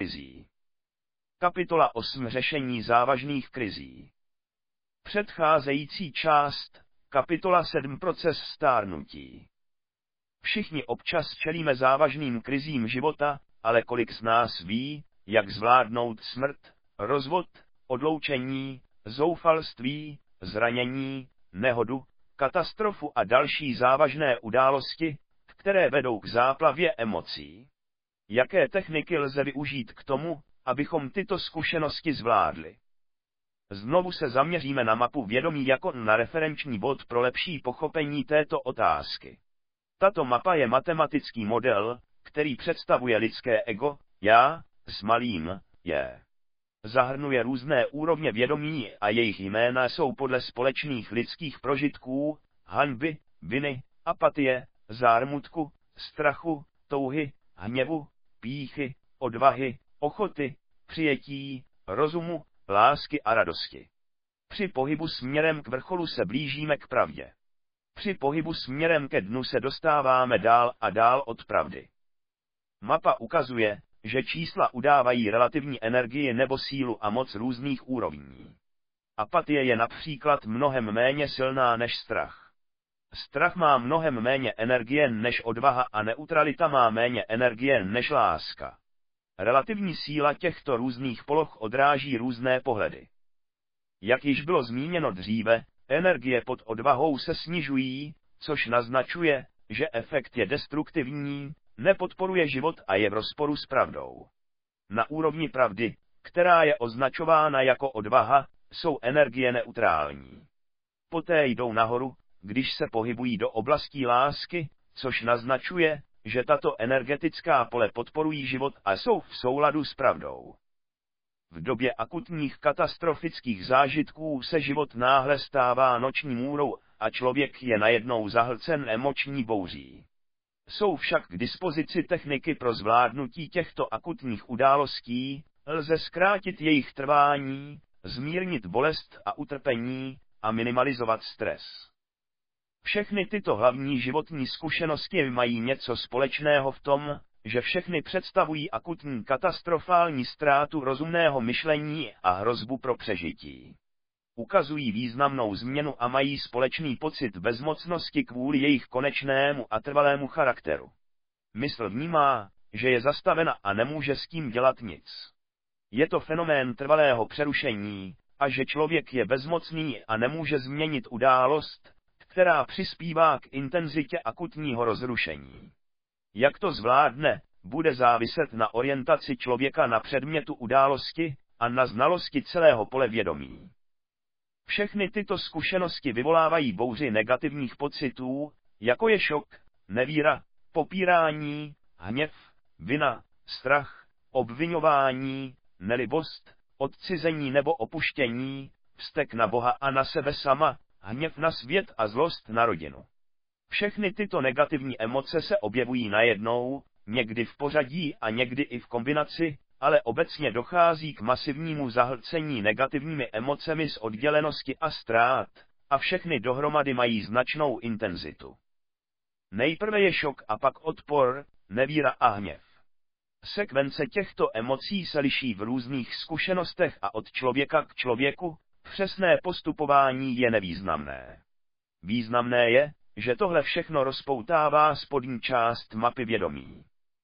krizí. Kapitola 8 Řešení závažných krizí. Předcházející část, kapitola 7 Proces stárnutí. Všichni občas čelíme závažným krizím života, ale kolik z nás ví, jak zvládnout smrt, rozvod, odloučení, zoufalství, zranění, nehodu, katastrofu a další závažné události, které vedou k záplavě emocí. Jaké techniky lze využít k tomu, abychom tyto zkušenosti zvládli? Znovu se zaměříme na mapu vědomí jako na referenční bod pro lepší pochopení této otázky. Tato mapa je matematický model, který představuje lidské ego, já, s malým je. Zahrnuje různé úrovně vědomí a jejich jména jsou podle společných lidských prožitků, hanby, viny, apatie, zármutku, strachu, touhy, hněvu, pýchy, odvahy, ochoty, přijetí, rozumu, lásky a radosti. Při pohybu směrem k vrcholu se blížíme k pravdě. Při pohybu směrem ke dnu se dostáváme dál a dál od pravdy. Mapa ukazuje, že čísla udávají relativní energii nebo sílu a moc různých úrovní. Apatie je například mnohem méně silná než strach. Strach má mnohem méně energie než odvaha a neutralita má méně energie než láska. Relativní síla těchto různých poloh odráží různé pohledy. Jak již bylo zmíněno dříve, energie pod odvahou se snižují, což naznačuje, že efekt je destruktivní, nepodporuje život a je v rozporu s pravdou. Na úrovni pravdy, která je označována jako odvaha, jsou energie neutrální. Poté jdou nahoru, když se pohybují do oblastí lásky, což naznačuje, že tato energetická pole podporují život a jsou v souladu s pravdou. V době akutních katastrofických zážitků se život náhle stává noční můrou a člověk je najednou zahlcen emoční bouří. Jsou však k dispozici techniky pro zvládnutí těchto akutních událostí, lze zkrátit jejich trvání, zmírnit bolest a utrpení a minimalizovat stres. Všechny tyto hlavní životní zkušenosti mají něco společného v tom, že všechny představují akutní katastrofální ztrátu rozumného myšlení a hrozbu pro přežití. Ukazují významnou změnu a mají společný pocit bezmocnosti kvůli jejich konečnému a trvalému charakteru. Mysl vnímá, že je zastavena a nemůže s tím dělat nic. Je to fenomén trvalého přerušení, a že člověk je bezmocný a nemůže změnit událost, která přispívá k intenzitě akutního rozrušení. Jak to zvládne, bude záviset na orientaci člověka na předmětu události a na znalosti celého pole vědomí. Všechny tyto zkušenosti vyvolávají bouři negativních pocitů, jako je šok, nevíra, popírání, hněv, vina, strach, obviňování, nelibost, odcizení nebo opuštění, vztek na Boha a na sebe sama, hněv na svět a zlost na rodinu. Všechny tyto negativní emoce se objevují najednou, někdy v pořadí a někdy i v kombinaci, ale obecně dochází k masivnímu zahlcení negativními emocemi z oddělenosti a ztrát, a všechny dohromady mají značnou intenzitu. Nejprve je šok a pak odpor, nevíra a hněv. Sekvence těchto emocí se liší v různých zkušenostech a od člověka k člověku, přesné postupování je nevýznamné. Významné je, že tohle všechno rozpoutává spodní část mapy vědomí.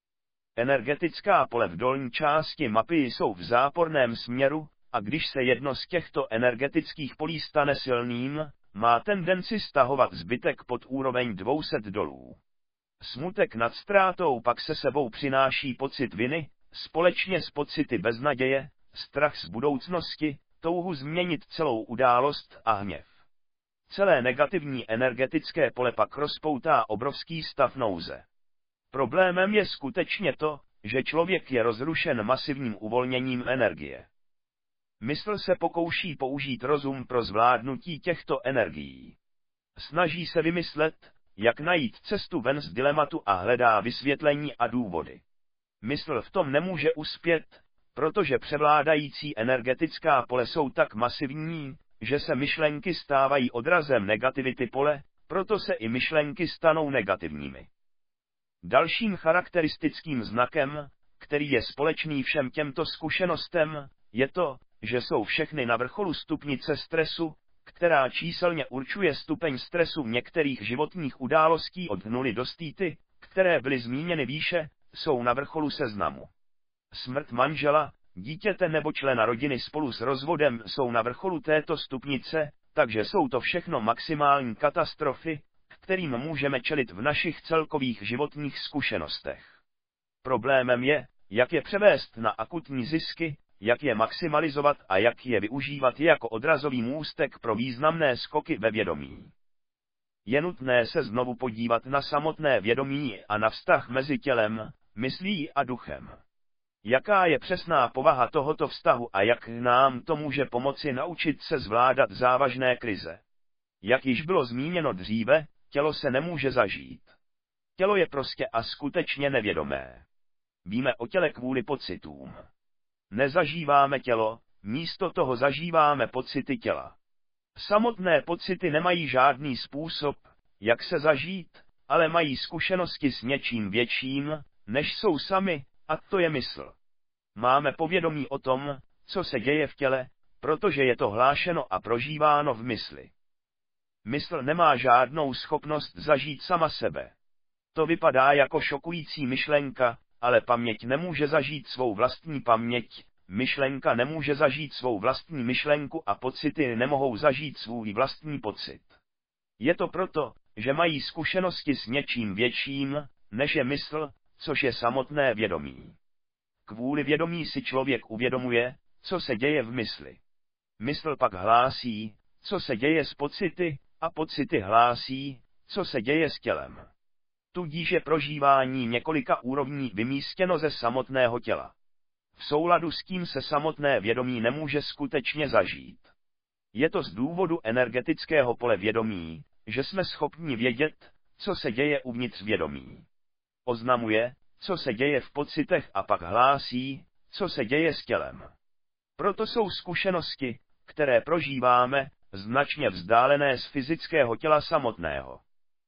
Energetická pole v dolní části mapy jsou v záporném směru, a když se jedno z těchto energetických polí stane silným, má tendenci stahovat zbytek pod úroveň 200 dolů. Smutek nad ztrátou pak se sebou přináší pocit viny, společně s pocity beznaděje, strach z budoucnosti, touhu změnit celou událost a hněv. Celé negativní energetické pole pak rozpoutá obrovský stav nouze. Problémem je skutečně to, že člověk je rozrušen masivním uvolněním energie. Mysl se pokouší použít rozum pro zvládnutí těchto energií. Snaží se vymyslet, jak najít cestu ven z dilematu a hledá vysvětlení a důvody. Mysl v tom nemůže uspět, protože převládající energetická pole jsou tak masivní, že se myšlenky stávají odrazem negativity pole, proto se i myšlenky stanou negativními. Dalším charakteristickým znakem, který je společný všem těmto zkušenostem, je to, že jsou všechny na vrcholu stupnice stresu, která číselně určuje stupeň stresu některých životních událostí od 0 do 100, které byly zmíněny výše, jsou na vrcholu seznamu. Smrt manžela, dítěte nebo člena rodiny spolu s rozvodem jsou na vrcholu této stupnice, takže jsou to všechno maximální katastrofy, kterým můžeme čelit v našich celkových životních zkušenostech. Problémem je, jak je převést na akutní zisky, jak je maximalizovat a jak je využívat jako odrazový můstek pro významné skoky ve vědomí. Je nutné se znovu podívat na samotné vědomí a na vztah mezi tělem, myslí a duchem. Jaká je přesná povaha tohoto vztahu a jak nám to může pomoci naučit se zvládat závažné krize. Jak již bylo zmíněno dříve, tělo se nemůže zažít. Tělo je prostě a skutečně nevědomé. Víme o těle kvůli pocitům. Nezažíváme tělo, místo toho zažíváme pocity těla. Samotné pocity nemají žádný způsob, jak se zažít, ale mají zkušenosti s něčím větším, než jsou sami, a to je mysl. Máme povědomí o tom, co se děje v těle, protože je to hlášeno a prožíváno v mysli. Mysl nemá žádnou schopnost zažít sama sebe. To vypadá jako šokující myšlenka, ale paměť nemůže zažít svou vlastní paměť, myšlenka nemůže zažít svou vlastní myšlenku a pocity nemohou zažít svůj vlastní pocit. Je to proto, že mají zkušenosti s něčím větším, než je mysl, což je samotné vědomí. Kvůli vědomí si člověk uvědomuje, co se děje v mysli. Mysl pak hlásí, co se děje s pocity, a pocity hlásí, co se děje s tělem. Tudíž je prožívání několika úrovní vymístěno ze samotného těla. V souladu s tím se samotné vědomí nemůže skutečně zažít. Je to z důvodu energetického pole vědomí, že jsme schopni vědět, co se děje uvnitř vědomí. Oznamuje, co se děje v pocitech a pak hlásí, co se děje s tělem. Proto jsou zkušenosti, které prožíváme, značně vzdálené z fyzického těla samotného.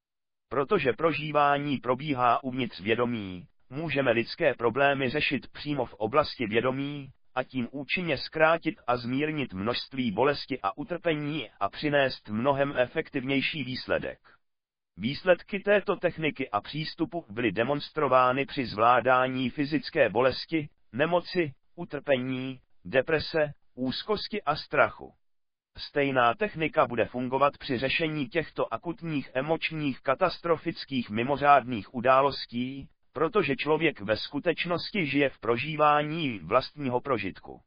Protože prožívání probíhá uvnitř vědomí, můžeme lidské problémy řešit přímo v oblasti vědomí, a tím účinně zkrátit a zmírnit množství bolesti a utrpení a přinést mnohem efektivnější výsledek. Výsledky této techniky a přístupu byly demonstrovány při zvládání fyzické bolesti, nemoci, utrpení, deprese, úzkosti a strachu. Stejná technika bude fungovat při řešení těchto akutních emočních katastrofických mimořádných událostí, protože člověk ve skutečnosti žije v prožívání vlastního prožitku.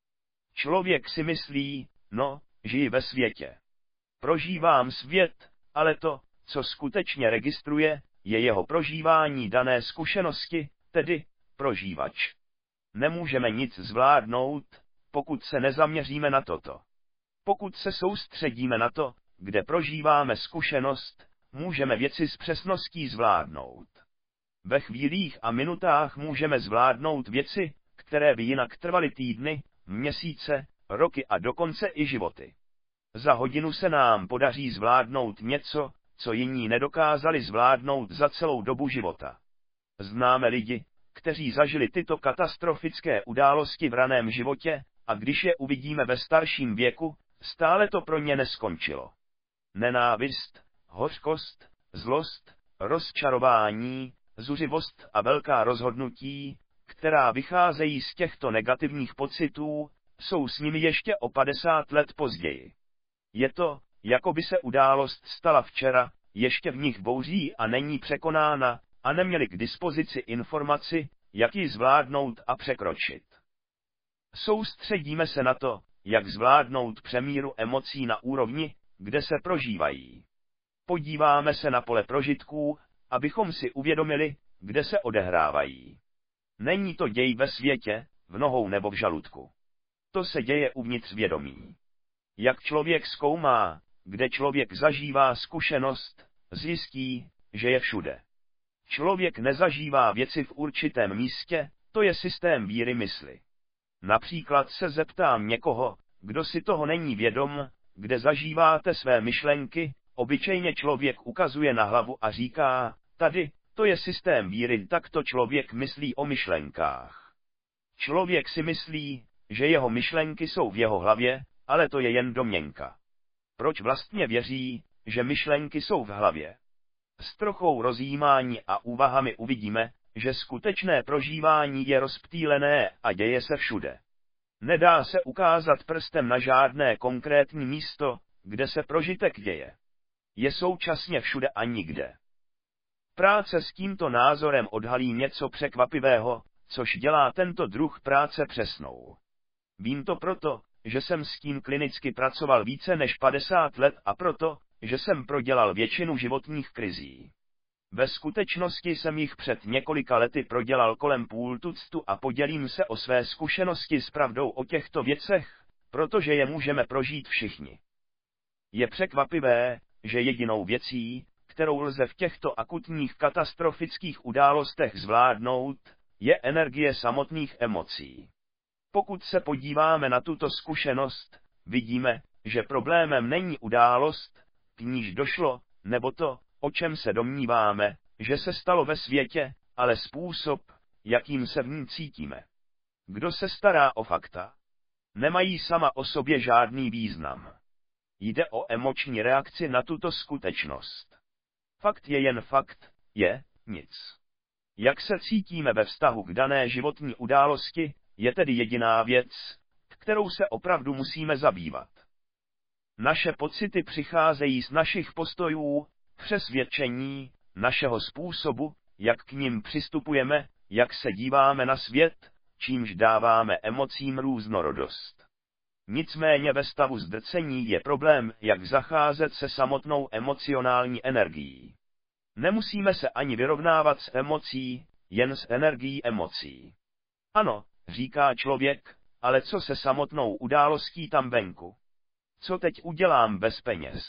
Člověk si myslí, žiji ve světě. Prožívám svět, ale to, co skutečně registruje, je jeho prožívání dané zkušenosti, tedy prožívač. Nemůžeme nic zvládnout, pokud se nezaměříme na toto. Pokud se soustředíme na to, kde prožíváme zkušenost, můžeme věci s přesností zvládnout. Ve chvílích a minutách můžeme zvládnout věci, které by jinak trvaly týdny, měsíce, roky a dokonce i životy. Za hodinu se nám podaří zvládnout něco, co jiní nedokázali zvládnout za celou dobu života. Známe lidi, kteří zažili tyto katastrofické události v raném životě, a když je uvidíme ve starším věku, stále to pro ně neskončilo. Nenávist, hořkost, zlost, rozčarování, zuřivost a velká rozhodnutí, která vycházejí z těchto negativních pocitů, jsou s nimi ještě o 50 let později. Je to, jako by se událost stala včera, ještě v nich bouří a není překonána, a neměli k dispozici informaci, jak ji zvládnout a překročit. Soustředíme se na to, jak zvládnout přemíru emocí na úrovni, kde se prožívají. Podíváme se na pole prožitků, abychom si uvědomili, kde se odehrávají. Není to děj ve světě, v nohou nebo v žaludku. To se děje uvnitř vědomí. Jak člověk zkoumá, kde člověk zažívá zkušenost, zjistí, že je všude. Člověk nezažívá věci v určitém místě, to je systém víry mysli. Například se zeptám někoho, kdo si toho není vědom, kde zažíváte své myšlenky, obyčejně člověk ukazuje na hlavu a říká, tady, to je systém víry, takto člověk myslí o myšlenkách. Člověk si myslí, že jeho myšlenky jsou v jeho hlavě, ale to je jen domněnka. Proč vlastně věří, že myšlenky jsou v hlavě? S trochou rozjímání a úvahami uvidíme, že skutečné prožívání je rozptýlené a děje se všude. Nedá se ukázat prstem na žádné konkrétní místo, kde se prožitek děje. Je současně všude a nikde. Práce s tímto názorem odhalí něco překvapivého, což dělá tento druh práce přesnou. Vím to proto, že jsem s tím klinicky pracoval více než 50 let a proto, že jsem prodělal většinu životních krizí. Ve skutečnosti jsem jich před několika lety prodělal kolem půl tuctu a podělím se o své zkušenosti s pravdou o těchto věcech, protože je můžeme prožít všichni. Je překvapivé, že jedinou věcí, kterou lze v těchto akutních katastrofických událostech zvládnout, je energie samotných emocí. Pokud se podíváme na tuto zkušenost, vidíme, že problémem není událost, k níž došlo, nebo to, o čem se domníváme, že se stalo ve světě, ale způsob, jakým se v ní cítíme. Kdo se stará o fakta? Nemají sama o sobě žádný význam. Jde o emoční reakci na tuto skutečnost. Fakt je jen fakt, je nic. Jak se cítíme ve vztahu k dané životní události, je tedy jediná věc, kterou se opravdu musíme zabývat. Naše pocity přicházejí z našich postojů, přesvědčení, našeho způsobu, jak k nim přistupujeme, jak se díváme na svět, čímž dáváme emocím různorodost. Nicméně ve stavu zdrcení je problém, jak zacházet se samotnou emocionální energií. Nemusíme se ani vyrovnávat s emocí, jen s energií emocí. Ano, říká člověk, ale co se samotnou událostí tam venku? Co teď udělám bez peněz?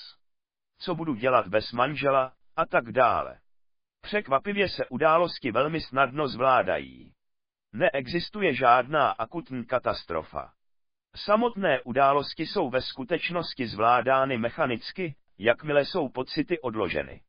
Co budu dělat bez manžela, a tak dále. Překvapivě se události velmi snadno zvládají. Neexistuje žádná akutní katastrofa. Samotné události jsou ve skutečnosti zvládány mechanicky, jakmile jsou pocity odloženy.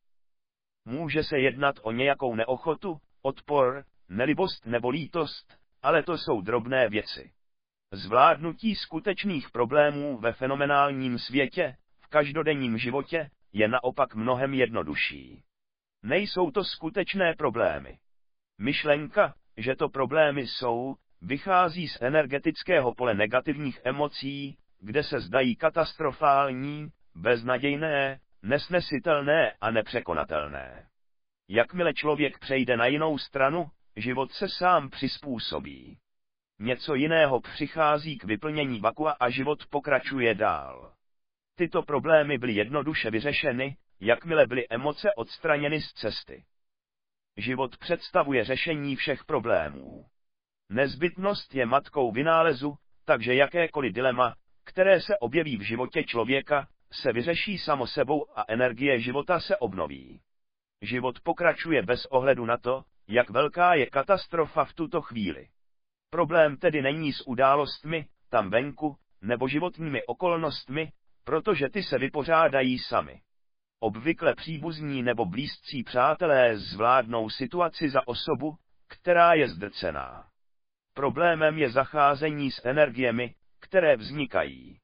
Může se jednat o nějakou neochotu, odpor, nelibost nebo lítost, ale to jsou drobné věci. Zvládnutí skutečných problémů ve fenomenálním světě, v každodenním životě, je naopak mnohem jednodušší. Nejsou to skutečné problémy. Myšlenka, že to problémy jsou, vychází z energetického pole negativních emocí, kde se zdají katastrofální, beznadějné, nesnesitelné a nepřekonatelné. Jakmile člověk přejde na jinou stranu, život se sám přizpůsobí. Něco jiného přichází k vyplnění vakua a život pokračuje dál. Tyto problémy byly jednoduše vyřešeny, jakmile byly emoce odstraněny z cesty. Život představuje řešení všech problémů. Nezbytnost je matkou vynálezu, takže jakékoliv dilema, které se objeví v životě člověka, se vyřeší samo sebou a energie života se obnoví. Život pokračuje bez ohledu na to, jak velká je katastrofa v tuto chvíli. Problém tedy není s událostmi, tam venku, nebo životními okolnostmi, protože ty se vypořádají sami. Obvykle příbuzní nebo blízcí přátelé zvládnou situaci za osobu, která je zdrcená. Problémem je zacházení s energiemi, které vznikají.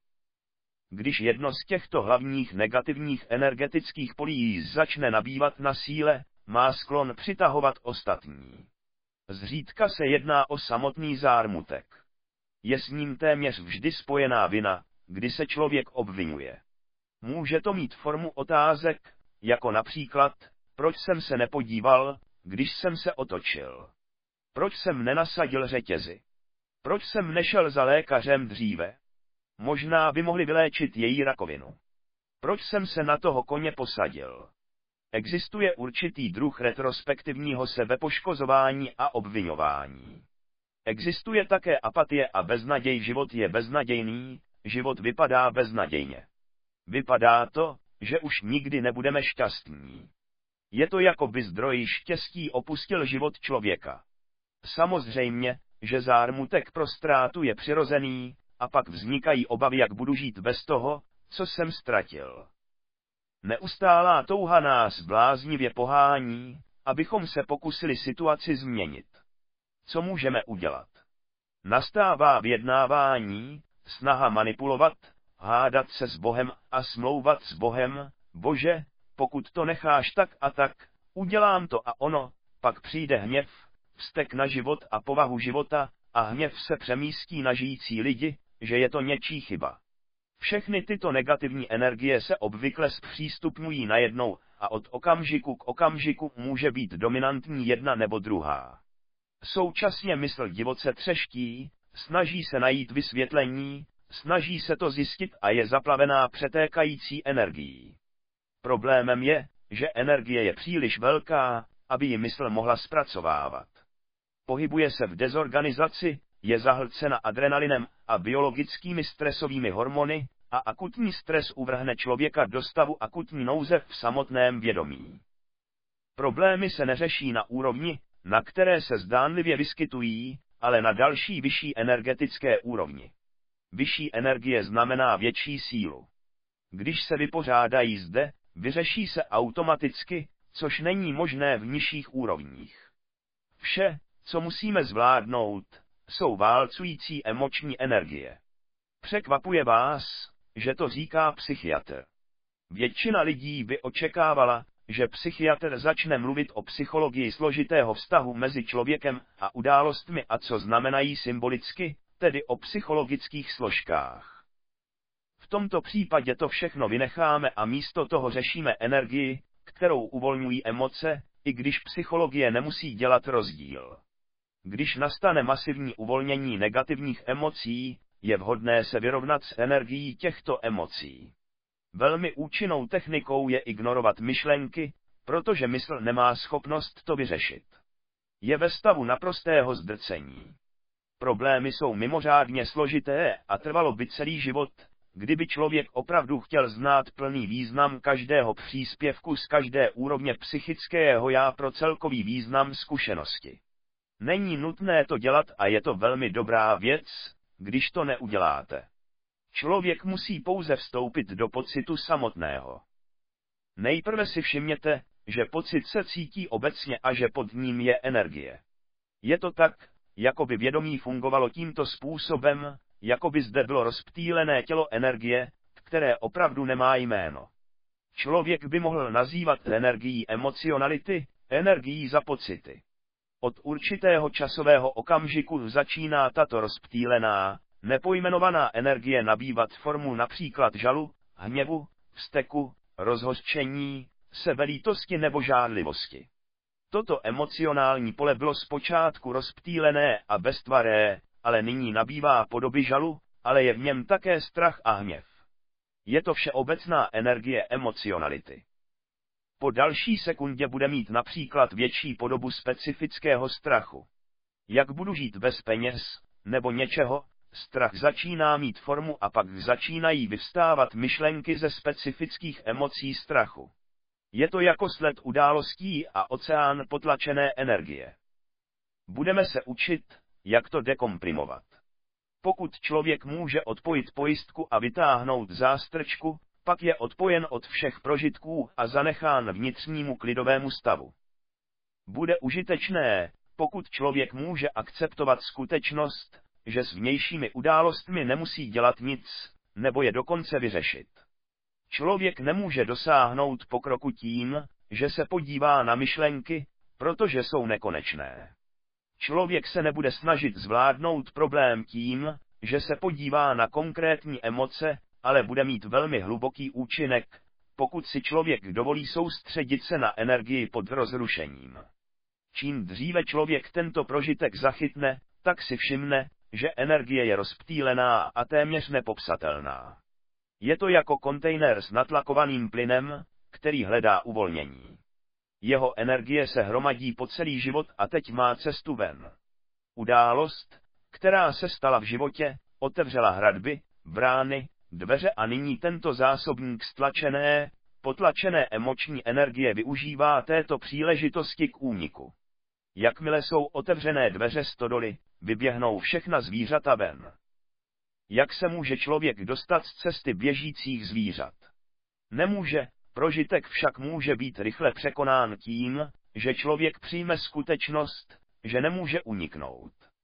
Když jedno z těchto hlavních negativních energetických polí začne nabývat na síle, má sklon přitahovat ostatní. Zřídka se jedná o samotný zármutek. Je s ním téměř vždy spojená vina, kdy se člověk obvinuje. Může to mít formu otázek, jako například, proč jsem se nepodíval, když jsem se otočil. Proč jsem nenasadil řetězy? Proč jsem nešel za lékařem dříve? Možná by mohli vyléčit její rakovinu. Proč jsem se na toho koně posadil? Existuje určitý druh retrospektivního sebepoškozování a obviňování. Existuje také apatie a beznaděj. Život je beznadějný, život vypadá beznadějně. Vypadá to, že už nikdy nebudeme šťastní. Je to jako by zdroj štěstí opustil život člověka. Samozřejmě, že zármutek pro ztrátu je přirozený, a pak vznikají obavy, jak budu žít bez toho, co jsem ztratil. Neustálá touha nás bláznivě pohání, abychom se pokusili situaci změnit. Co můžeme udělat? Nastává vyjednávání, snaha manipulovat, hádat se s Bohem a smlouvat s Bohem: Bože, pokud to necháš tak a tak, udělám to a ono. Pak přijde hněv, vztek na život a povahu života, a hněv se přemístí na žijící lidi, že je to něčí chyba. Všechny tyto negativní energie se obvykle zpřístupňují najednou a od okamžiku k okamžiku může být dominantní jedna nebo druhá. Současně mysl divoce třeští, snaží se najít vysvětlení, snaží se to zjistit a je zaplavená přetékající energií. Problémem je, že energie je příliš velká, aby ji mysl mohla zpracovávat. Pohybuje se v dezorganizaci, je zahlcena adrenalinem a biologickými stresovými hormony, a akutní stres uvrhne člověka do stavu akutní nouze v samotném vědomí. Problémy se neřeší na úrovni, na které se zdánlivě vyskytují, ale na další vyšší energetické úrovni. Vyšší energie znamená větší sílu. Když se vypořádají zde, vyřeší se automaticky, což není možné v nižších úrovních. Vše, co musíme zvládnout, jsou válcující emoční energie. Překvapuje vás, že to říká psychiatr. Většina lidí by očekávala, že psychiatr začne mluvit o psychologii složitého vztahu mezi člověkem a událostmi a co znamenají symbolicky, tedy o psychologických složkách. V tomto případě to všechno vynecháme a místo toho řešíme energii, kterou uvolňují emoce, i když psychologie nemusí dělat rozdíl. Když nastane masivní uvolnění negativních emocí, je vhodné se vyrovnat s energií těchto emocí. Velmi účinnou technikou je ignorovat myšlenky, protože mysl nemá schopnost to vyřešit. Je ve stavu naprostého zdrcení. Problémy jsou mimořádně složité a trvalo by celý život, kdyby člověk opravdu chtěl znát plný význam každého příspěvku z každé úrovně psychického já pro celkový význam zkušenosti. Není nutné to dělat a je to velmi dobrá věc, když to neuděláte. Člověk musí pouze vstoupit do pocitu samotného. Nejprve si všimněte, že pocit se cítí obecně a že pod ním je energie. Je to tak, jako by vědomí fungovalo tímto způsobem, jako by zde bylo rozptýlené tělo energie, které opravdu nemá jméno. Člověk by mohl nazývat energií emocionality, energií za pocity. Od určitého časového okamžiku začíná tato rozptýlená, nepojmenovaná energie nabývat formu například žalu, hněvu, vzteku, rozhořčení, sebelítosti nebo žárlivosti. Toto emocionální pole bylo zpočátku rozptýlené a beztvaré, ale nyní nabývá podoby žalu, ale je v něm také strach a hněv. Je to všeobecná energie emocionality. Po další sekundě bude mít například větší podobu specifického strachu. Jak budu žít bez peněz, nebo něčeho, strach začíná mít formu a pak začínají vyvstávat myšlenky ze specifických emocí strachu. Je to jako sled událostí a oceán potlačené energie. Budeme se učit, jak to dekomprimovat. Pokud člověk může odpojit pojistku a vytáhnout zástrčku, pak je odpojen od všech prožitků a zanechán vnitřnímu klidovému stavu. Bude užitečné, pokud člověk může akceptovat skutečnost, že s vnějšími událostmi nemusí dělat nic, nebo je dokonce vyřešit. Člověk nemůže dosáhnout pokroku tím, že se podívá na myšlenky, protože jsou nekonečné. Člověk se nebude snažit zvládnout problém tím, že se podívá na konkrétní emoce, ale bude mít velmi hluboký účinek, pokud si člověk dovolí soustředit se na energii pod rozrušením. Čím dříve člověk tento prožitek zachytne, tak si všimne, že energie je rozptýlená a téměř nepopsatelná. Je to jako kontejner s natlakovaným plynem, který hledá uvolnění. Jeho energie se hromadí po celý život a teď má cestu ven. Událost, která se stala v životě, otevřela hradby, brány, dveře a nyní tento zásobník stlačené, potlačené emoční energie využívá této příležitosti k úniku. Jakmile jsou otevřené dveře stodoly, vyběhnou všechna zvířata ven. Jak se může člověk dostat z cesty běžících zvířat? Nemůže, prožitek však může být rychle překonán tím, že člověk přijme skutečnost, že nemůže uniknout.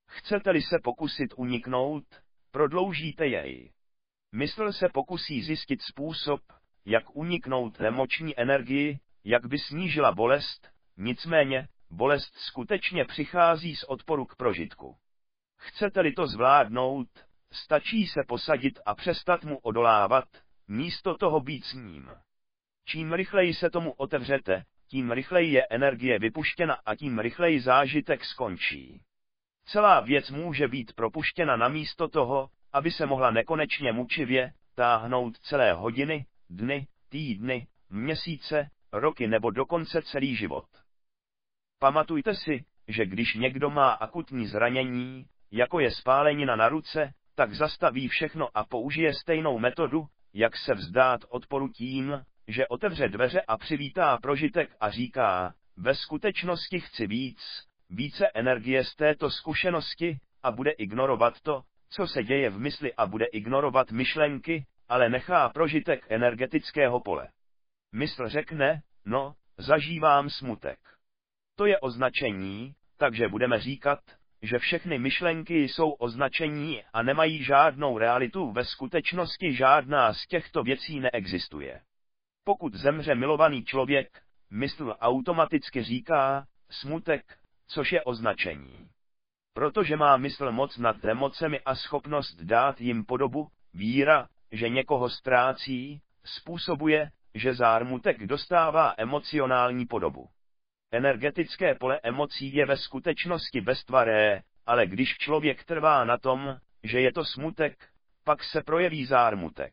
Chcete-li se pokusit uniknout, prodloužíte jej. Mysl se pokusí zjistit způsob, jak uniknout emoční energii, jak by snížila bolest, nicméně, bolest skutečně přichází z odporu k prožitku. Chcete-li to zvládnout, stačí se posadit a přestat mu odolávat, místo toho být s ním. Čím rychleji se tomu otevřete, tím rychleji je energie vypuštěna a tím rychleji zážitek skončí. Celá věc může být propuštěna namísto toho, aby se mohla nekonečně mučivě táhnout celé hodiny, dny, týdny, měsíce, roky nebo dokonce celý život. Pamatujte si, že když někdo má akutní zranění, jako je spálenina na ruce, tak zastaví všechno a použije stejnou metodu, jak se vzdát odporu tím, že otevře dveře a přivítá prožitek a říká, ve skutečnosti chci více energie z této zkušenosti, a bude ignorovat to, co se děje v mysli a bude ignorovat myšlenky, ale nechá prožitek energetického pole. Mysl řekne, no, zažívám smutek. To je označení, takže budeme říkat, že všechny myšlenky jsou označení a nemají žádnou realitu, ve skutečnosti žádná z těchto věcí neexistuje. Pokud zemře milovaný člověk, mysl automaticky říká, smutek, což je označení. Protože má mysl moc nad emocemi a schopnost dát jim podobu, víra, že někoho ztrácí, způsobuje, že zármutek dostává emocionální podobu. Energetické pole emocí je ve skutečnosti beztvaré, ale když člověk trvá na tom, že je to smutek, pak se projeví zármutek.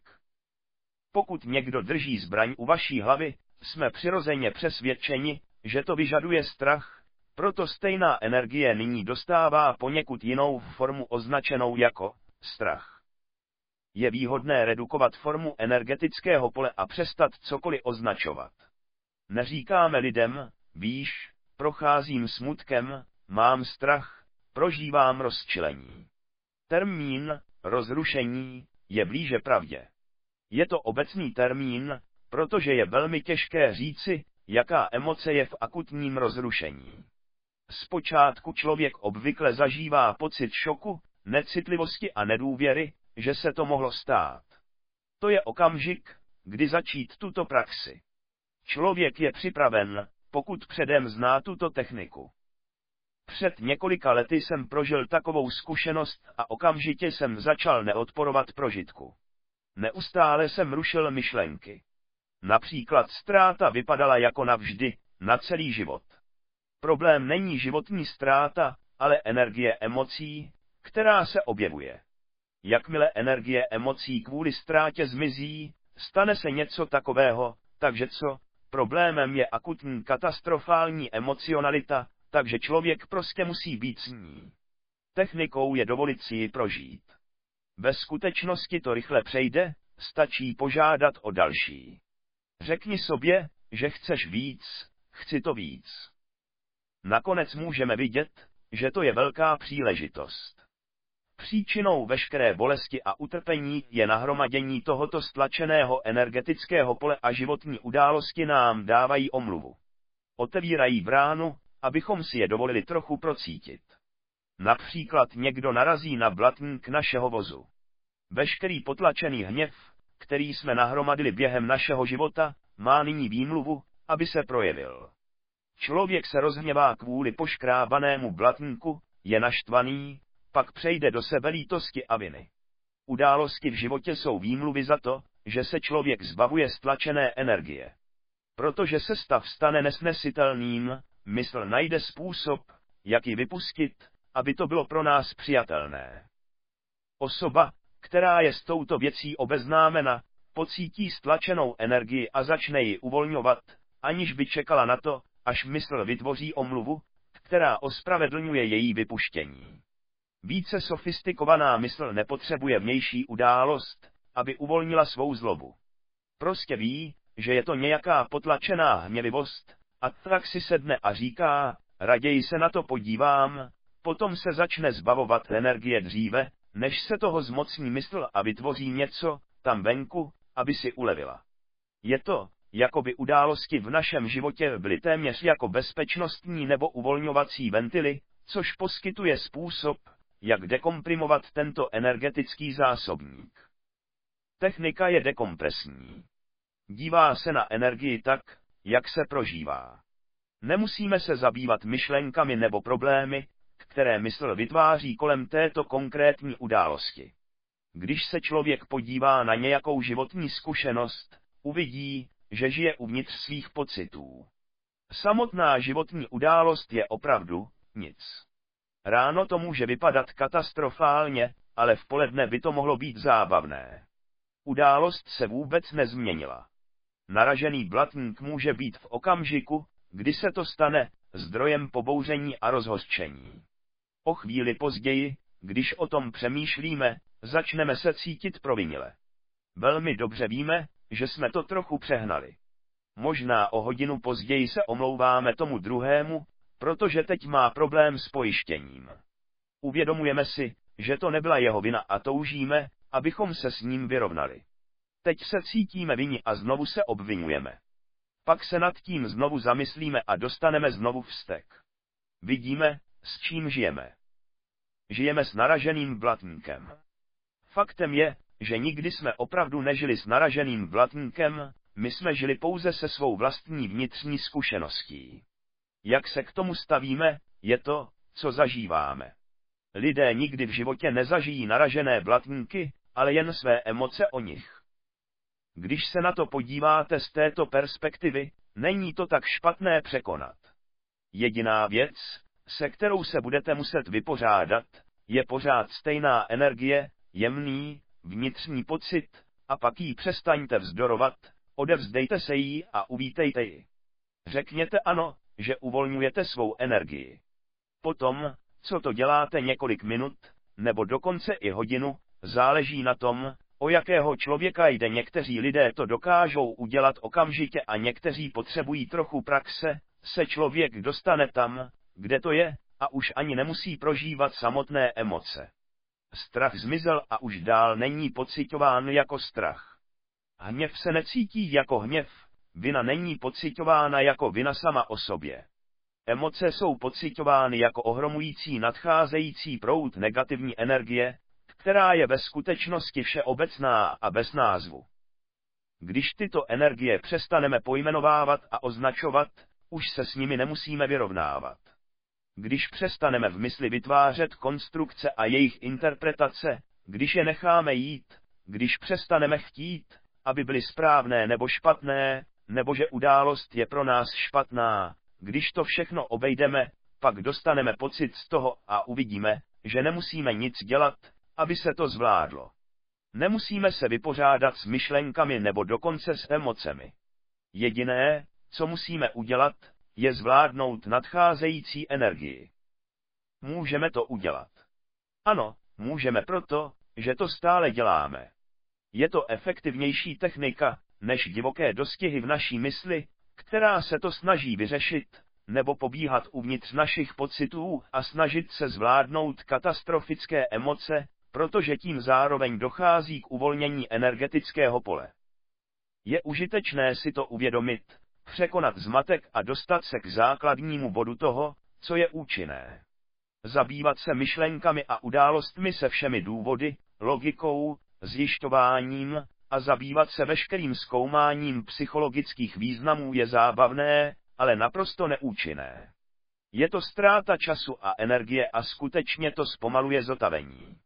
Pokud někdo drží zbraň u vaší hlavy, jsme přirozeně přesvědčeni, že to vyžaduje strach, proto stejná energie nyní dostává poněkud jinou formu označenou jako strach. Je výhodné redukovat formu energetického pole a přestat cokoliv označovat. Neříkáme lidem, víš, procházím smutkem, mám strach, prožívám rozčilení. Termín rozrušení je blíže pravdě. Je to obecný termín, protože je velmi těžké říci, jaká emoce je v akutním rozrušení. Zpočátku člověk obvykle zažívá pocit šoku, necitlivosti a nedůvěry, že se to mohlo stát. To je okamžik, kdy začít tuto praxi. Člověk je připraven, pokud předem zná tuto techniku. Před několika lety jsem prožil takovou zkušenost a okamžitě jsem začal neodporovat prožitku. Neustále jsem rušil myšlenky. Například ztráta vypadala jako navždy, na celý život. Problém není životní ztráta, ale energie emocí, která se objevuje. Jakmile energie emocí kvůli ztrátě zmizí, stane se něco takového, takže co? Problémem je akutní katastrofální emocionalita, takže člověk prostě musí být s ní. Technikou je dovolit si ji prožít. Ve skutečnosti to rychle přejde, stačí požádat o další. Řekni sobě, že chceš víc, chci to víc. Nakonec můžeme vidět, že to je velká příležitost. Příčinou veškeré bolesti a utrpení je nahromadění tohoto stlačeného energetického pole a životní události nám dávají omluvu. Otevírají bránu, abychom si je dovolili trochu procítit. Například někdo narazí na blatník našeho vozu. Veškerý potlačený hněv, který jsme nahromadili během našeho života, má nyní výmluvu, aby se projevil. Člověk se rozhněvá kvůli poškrábanému blatníku, je naštvaný, pak přejde do sebelítosti a viny. Události v životě jsou výmluvy za to, že se člověk zbavuje stlačené energie. Protože se stav stane nesnesitelným, mysl najde způsob, jak ji vypustit, aby to bylo pro nás přijatelné. Osoba, která je s touto věcí obeznámena, pocítí stlačenou energii a začne ji uvolňovat, aniž by čekala na to, až mysl vytvoří omluvu, která ospravedlňuje její vypuštění. Více sofistikovaná mysl nepotřebuje vnější událost, aby uvolnila svou zlobu. Prostě ví, že je to nějaká potlačená hněvivost, a tak si sedne a říká, raději se na to podívám, potom se začne zbavovat energie dříve, než se toho zmocní mysl a vytvoří něco, tam venku, aby si ulevila. Je to, jako by události v našem životě byly téměř jako bezpečnostní nebo uvolňovací ventily, což poskytuje způsob, jak dekomprimovat tento energetický zásobník. Technika je dekompresní. Dívá se na energii tak, jak se prožívá. Nemusíme se zabývat myšlenkami nebo problémy, které mysl vytváří kolem této konkrétní události. Když se člověk podívá na nějakou životní zkušenost, uvidí, že žije uvnitř svých pocitů. Samotná životní událost je opravdu nic. Ráno to může vypadat katastrofálně, ale v poledne by to mohlo být zábavné. Událost se vůbec nezměnila. Naražený blatník může být v okamžiku, kdy se to stane, zdrojem pobouření a rozhořčení. O chvíli později, když o tom přemýšlíme, začneme se cítit provinile. Velmi dobře víme, že jsme to trochu přehnali. Možná o hodinu později se omlouváme tomu druhému, protože teď má problém s pojištěním. Uvědomujeme si, že to nebyla jeho vina a toužíme, abychom se s ním vyrovnali. Teď se cítíme vinni a znovu se obvinujeme. Pak se nad tím znovu zamyslíme a dostaneme znovu vztek. Vidíme, s čím žijeme. Žijeme s naraženým blatníkem. Faktem je, že nikdy jsme opravdu nežili s naraženým blatníkem, my jsme žili pouze se svou vlastní vnitřní zkušeností. Jak se k tomu stavíme, je to, co zažíváme. Lidé nikdy v životě nezažijí naražené blatníky, ale jen své emoce o nich. Když se na to podíváte z této perspektivy, není to tak špatné překonat. Jediná věc, se kterou se budete muset vypořádat, je pořád stejná energie, jemný, vnitřní pocit, a pak jí přestaňte vzdorovat, odevzdejte se jí a uvítejte ji. Řekněte ano, že uvolňujete svou energii. Potom, co to děláte několik minut, nebo dokonce i hodinu, záleží na tom, o jakého člověka jde. Někteří lidé to dokážou udělat okamžitě a někteří potřebují trochu praxe, se člověk dostane tam, kde to je, a už ani nemusí prožívat samotné emoce. Strach zmizel a už dál není pociťován jako strach. Hněv se necítí jako hněv, vina není pociťována jako vina sama o sobě. Emoce jsou pociťovány jako ohromující nadcházející proud negativní energie, která je ve skutečnosti všeobecná a bez názvu. Když tyto energie přestaneme pojmenovávat a označovat, už se s nimi nemusíme vyrovnávat. Když přestaneme v mysli vytvářet konstrukce a jejich interpretace, když je necháme jít, když přestaneme chtít, aby byly správné nebo špatné, nebo že událost je pro nás špatná, když to všechno obejdeme, pak dostaneme pocit z toho a uvidíme, že nemusíme nic dělat, aby se to zvládlo. Nemusíme se vypořádat s myšlenkami nebo dokonce s emocemi. Jediné, co musíme udělat, je zvládnout nadcházející energii. Můžeme to udělat. Ano, můžeme proto, že to stále děláme. Je to efektivnější technika, než divoké dostihy v naší mysli, která se to snaží vyřešit, nebo pobíhat uvnitř našich pocitů a snažit se zvládnout katastrofické emoce, protože tím zároveň dochází k uvolnění energetického pole. Je užitečné si to uvědomit, překonat zmatek a dostat se k základnímu bodu toho, co je účinné. Zabývat se myšlenkami a událostmi se všemi důvody, logikou, zjišťováním a zabývat se veškerým zkoumáním psychologických významů je zábavné, ale naprosto neúčinné. Je to ztráta času a energie a skutečně to zpomaluje zotavení.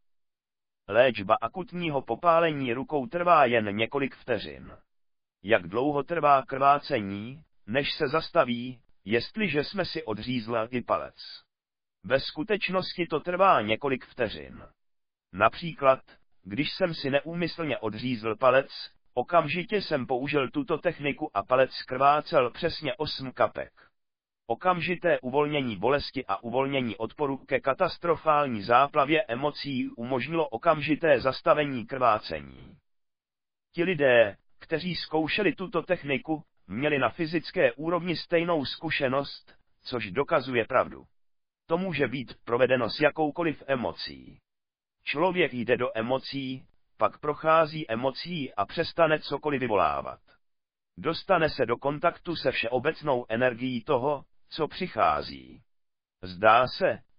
Léčba akutního popálení rukou trvá jen několik vteřin. Jak dlouho trvá krvácení, než se zastaví, jestliže jsme si odřízli palec? Ve skutečnosti to trvá několik vteřin. Například, když jsem si neúmyslně odřízl palec, okamžitě jsem použil tuto techniku a palec krvácel přesně 8 kapek. Okamžité uvolnění bolesti a uvolnění odporu ke katastrofální záplavě emocí umožnilo okamžité zastavení krvácení. Ti lidé, kteří zkoušeli tuto techniku, měli na fyzické úrovni stejnou zkušenost, což dokazuje pravdu. To může být provedeno s jakoukoliv emocí. Člověk jde do emocí, pak prochází emocí a přestane cokoliv vyvolávat. Dostane se do kontaktu se všeobecnou energií toho, co přichází. Zdá se,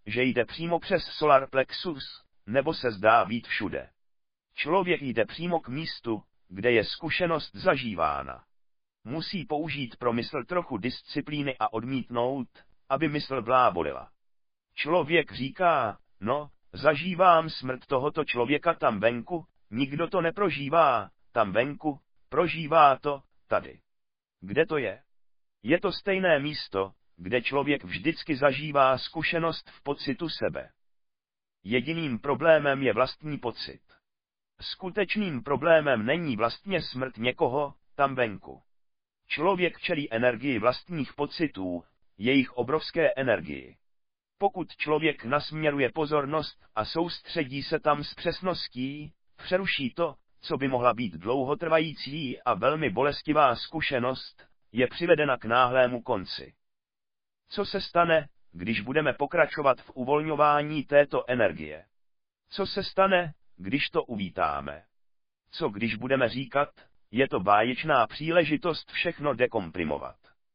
že jde přímo přes solar plexus, nebo se zdá být všude. Člověk jde přímo k místu, kde je zkušenost zažívána. Musí použít pro mysl trochu disciplíny a odmítnout, aby mysl blábolila. Člověk říká, no, zažívám smrt tohoto člověka tam venku, nikdo to neprožívá, tam venku, prožívá to, tady. Kde to je? Je to stejné místo, kde člověk vždycky zažívá zkušenost v pocitu sebe. Jediným problémem je vlastní pocit. Skutečným problémem není vlastně smrt někoho, tam venku. Člověk čelí energii vlastních pocitů, jejich obrovské energii. Pokud člověk nasměruje pozornost a soustředí se tam s přesností, přeruší to, co by mohla být dlouhotrvající a velmi bolestivá zkušenost, je přivedena k náhlému konci. Co se stane, když budeme pokračovat v uvolňování této energie? Co se stane, když to uvítáme? Co když budeme říkat, je to báječná příležitost všechno dekomprimovat?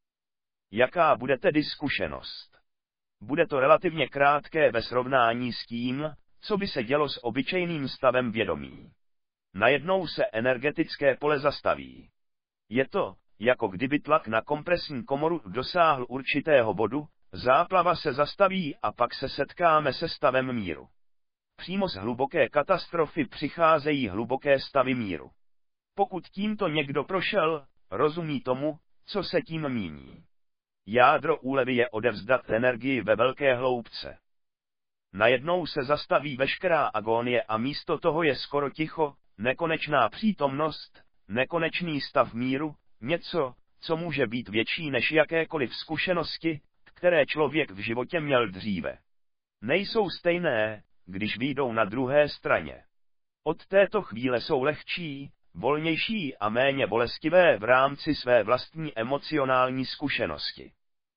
Jaká bude tedy zkušenost? Bude to relativně krátké ve srovnání s tím, co by se dělo s obyčejným stavem vědomí. Najednou se energetické pole zastaví. Je to, jako kdyby tlak na kompresní komoru dosáhl určitého bodu, záplava se zastaví a pak se setkáme se stavem míru. Přímo z hluboké katastrofy přicházejí hluboké stavy míru. Pokud tímto někdo prošel, rozumí tomu, co se tím míní. Jádro úlevy je odevzdat energii ve velké hloubce. Najednou se zastaví veškerá agónie a místo toho je skoro ticho, nekonečná přítomnost, nekonečný stav míru, něco, co může být větší než jakékoliv zkušenosti, které člověk v životě měl dříve. Nejsou stejné, když vyjdou na druhé straně. Od této chvíle jsou lehčí, volnější a méně bolestivé v rámci své vlastní emocionální zkušenosti.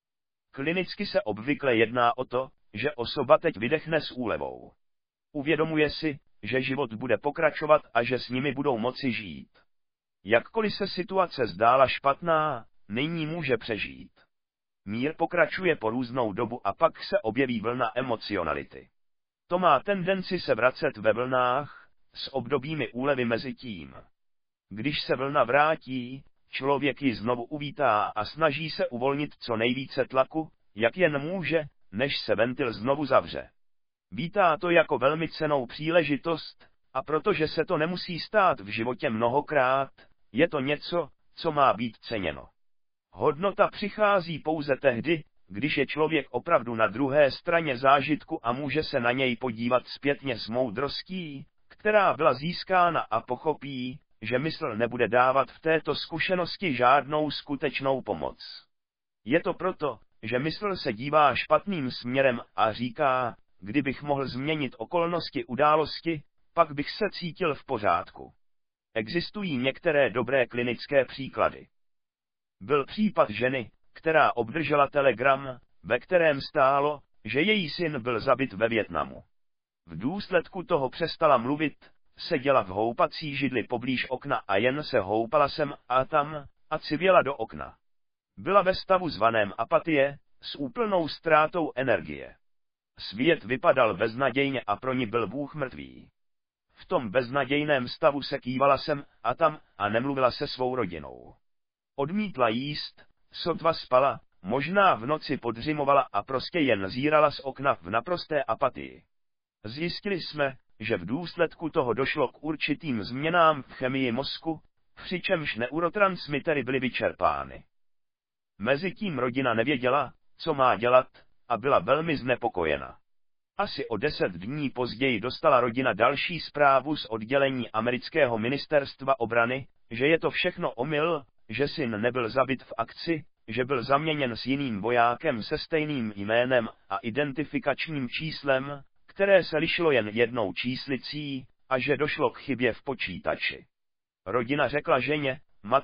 Klinicky se obvykle jedná o to, že osoba teď vydechne s úlevou. Uvědomuje si, že život bude pokračovat a že s nimi budou moci žít. Jakkoliv se situace zdála špatná, nyní může přežít. Mír pokračuje po různou dobu a pak se objeví vlna emocionality. To má tendenci se vracet ve vlnách, s obdobími úlevy mezi tím. Když se vlna vrátí, člověk ji znovu uvítá a snaží se uvolnit co nejvíce tlaku, jak jen může, než se ventil znovu zavře. Vítá to jako velmi cennou příležitost, a protože se to nemusí stát v životě mnohokrát, je to něco, co má být ceněno. Hodnota přichází pouze tehdy, když je člověk opravdu na druhé straně zážitku a může se na něj podívat zpětně s moudrostí, která byla získána a pochopí, že mysl nebude dávat v této zkušenosti žádnou skutečnou pomoc. Je to proto, že mysl se dívá špatným směrem a říká, kdybych mohl změnit okolnosti události, pak bych se cítil v pořádku. Existují některé dobré klinické příklady. Byl případ ženy, která obdržela telegram, ve kterém stálo, že její syn byl zabit ve Vietnamu. V důsledku toho přestala mluvit, seděla v houpací židli poblíž okna a jen se houpala sem a tam a civěla do okna. Byla ve stavu zvaném apatie, s úplnou ztrátou energie. Svět vypadal beznadějně a pro ní byl Bůh mrtvý. V tom beznadějném stavu se kývala sem a tam a nemluvila se svou rodinou. Odmítla jíst, sotva spala, možná v noci podřimovala a prostě jen zírala z okna v naprosté apatii. Zjistili jsme, že v důsledku toho došlo k určitým změnám v chemii mozku, přičemž neurotransmitery byly vyčerpány. Mezitím rodina nevěděla, co má dělat, a byla velmi znepokojena. Asi o 10 dní později dostala rodina další zprávu z oddělení amerického ministerstva obrany, že je to všechno omyl, že syn nebyl zabit v akci, že byl zaměněn s jiným vojákem se stejným jménem a identifikačním číslem, které se lišilo jen jednou číslicí, a že došlo k chybě v počítači. Rodina řekla ženě,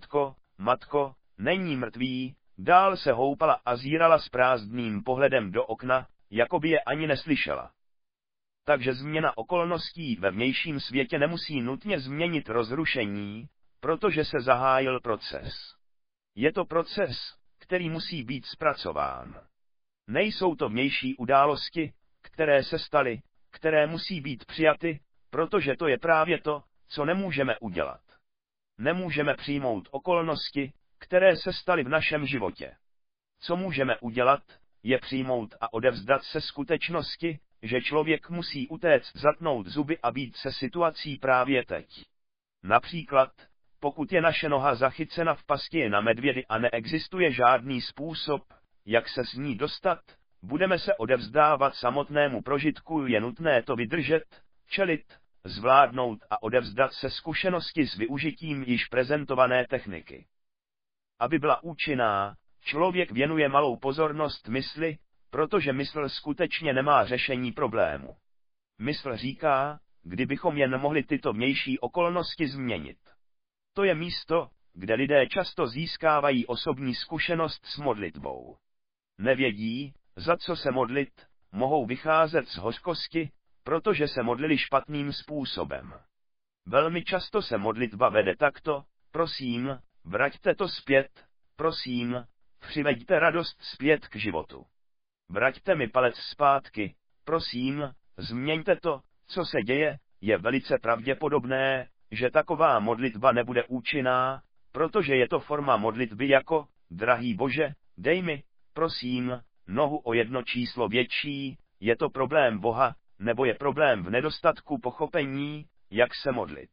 matko, není mrtvý, dál se houpala a zírala s prázdným pohledem do okna, jako by je ani neslyšela. Takže změna okolností ve vnějším světě nemusí nutně změnit rozrušení, protože se zahájil proces. Je to proces, který musí být zpracován. Nejsou to vnější události, které se staly, které musí být přijaty, protože to je právě to, co nemůžeme udělat. Nemůžeme přijmout okolnosti, které se staly v našem životě. Co můžeme udělat, je přijmout a odevzdat se skutečnosti, že člověk musí utéct, zatnout zuby a být se situací právě teď. Například, pokud je naše noha zachycena v pasti na medvědy a neexistuje žádný způsob, jak se s ní dostat, budeme se odevzdávat samotnému prožitku, je nutné to vydržet, čelit, zvládnout a odevzdat se zkušenosti s využitím již prezentované techniky. Aby byla účinná, člověk věnuje malou pozornost mysli, protože mysl skutečně nemá řešení problému. Mysl říká, kdybychom jen mohli tyto vnější okolnosti změnit. To je místo, kde lidé často získávají osobní zkušenost s modlitbou. Nevědí, za co se modlit, mohou vycházet z hořkosti, protože se modlili špatným způsobem. Velmi často se modlitba vede takto: prosím, vraťte to zpět, prosím, přiveďte radost zpět k životu. Vraťte mi palec zpátky, prosím, změňte to, co se děje. Je velice pravděpodobné, že taková modlitba nebude účinná, protože je to forma modlitby jako: drahý Bože, dej mi, prosím, nohu o 1 číslo větší. Je to problém Boha, nebo je problém v nedostatku pochopení, jak se modlit.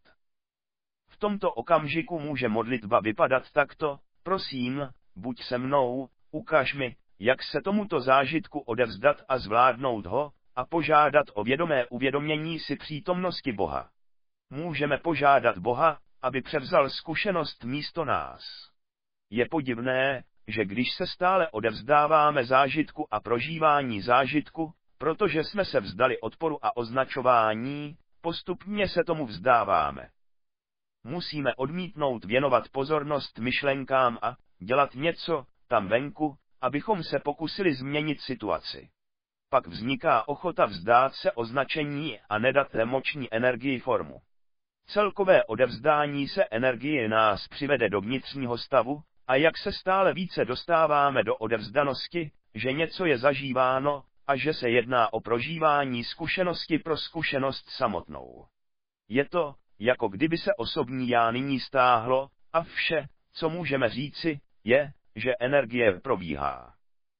V tomto okamžiku může modlitba vypadat takto: prosím, buď se mnou, ukaž mi, jak se tomuto zážitku odevzdat a zvládnout ho, a požádat o vědomé uvědomění si přítomnosti Boha. Můžeme požádat Boha, aby převzal zkušenost místo nás. Je podivné, že když se stále odevzdáváme zážitku a prožívání zážitku, protože jsme se vzdali odporu a označování, postupně se tomu vzdáváme. Musíme odmítnout věnovat pozornost myšlenkám a dělat něco tam venku, abychom se pokusili změnit situaci. Pak vzniká ochota vzdát se označení a nedat emoční energii formu. Celkové odevzdání se energie nás přivede do vnitřního stavu, a jak se stále více dostáváme do odevzdanosti, že něco je zažíváno, a že se jedná o prožívání zkušenosti pro zkušenost samotnou. Je to, jako kdyby se osobní já nyní stáhlo, a vše, co můžeme říci, je, že energie probíhá.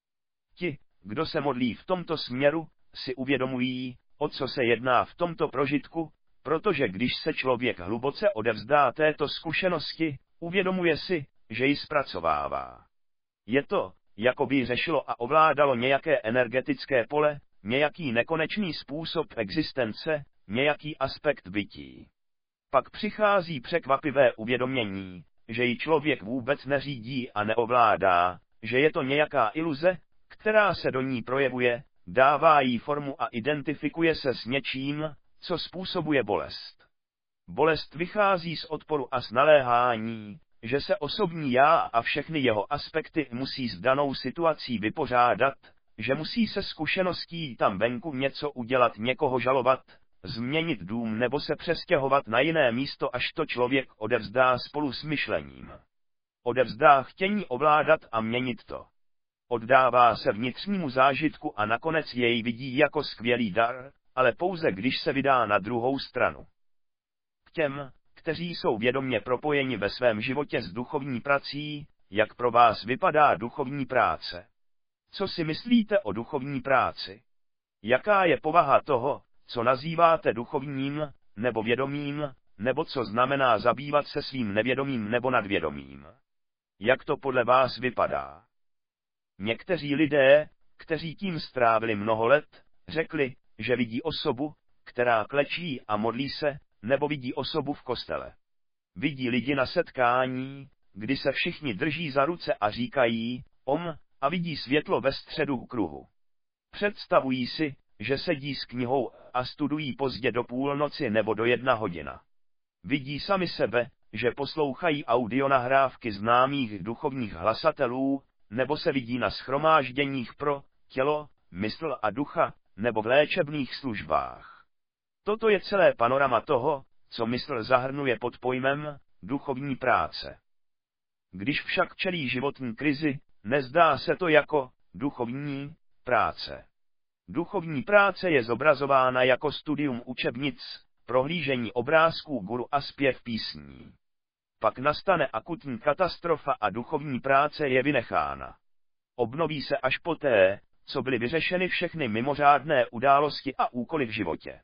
Ti, kdo se modlí v tomto směru, si uvědomují, o co se jedná v tomto prožitku, protože když se člověk hluboce odevzdá této zkušenosti, uvědomuje si, že ji zpracovává. Je to, jako by řešilo a ovládalo nějaké energetické pole, nějaký nekonečný způsob existence, nějaký aspekt bytí. Pak přichází překvapivé uvědomění, že ji člověk vůbec neřídí a neovládá, že je to nějaká iluze, která se do ní projevuje, dává jí formu a identifikuje se s něčím, co způsobuje bolest. Bolest vychází z odporu a z naléhání, že se osobní já a všechny jeho aspekty musí s danou situací vypořádat, že musí se zkušeností tam venku něco udělat, někoho žalovat, změnit dům nebo se přestěhovat na jiné místo, až to člověk odevzdá spolu s myšlením. Odevzdá chtění ovládat a měnit to. Oddává se vnitřnímu zážitku a nakonec jej vidí jako skvělý dar, ale pouze když se vydá na druhou stranu. K těm, kteří jsou vědomě propojeni ve svém životě s duchovní prací, jak pro vás vypadá duchovní práce? Co si myslíte o duchovní práci? Jaká je povaha toho, co nazýváte duchovním, nebo vědomým, nebo co znamená zabývat se svým nevědomým nebo nadvědomým? Jak to podle vás vypadá? Někteří lidé, kteří tím strávili mnoho let, řekli, že vidí osobu, která klečí a modlí se, nebo vidí osobu v kostele. Vidí lidi na setkání, kdy se všichni drží za ruce a říkají Om, a vidí světlo ve středu kruhu. Představují si, že sedí s knihou a studují pozdě do půlnoci nebo do 1 hodina. Vidí sami sebe, že poslouchají audionahrávky známých duchovních hlasatelů, nebo se vidí na shromážděních pro tělo, mysl a ducha, nebo v léčebných službách. Toto je celé panorama toho, co mysl zahrnuje pod pojmem duchovní práce. Když však čelí životní krizi, nezdá se to jako duchovní práce. Duchovní práce je zobrazována jako studium učebnic, prohlížení obrázků guru a zpěv písní. Pak nastane akutní katastrofa a duchovní práce je vynechána. Obnoví se až poté, co byly vyřešeny všechny mimořádné události a úkoly v životě.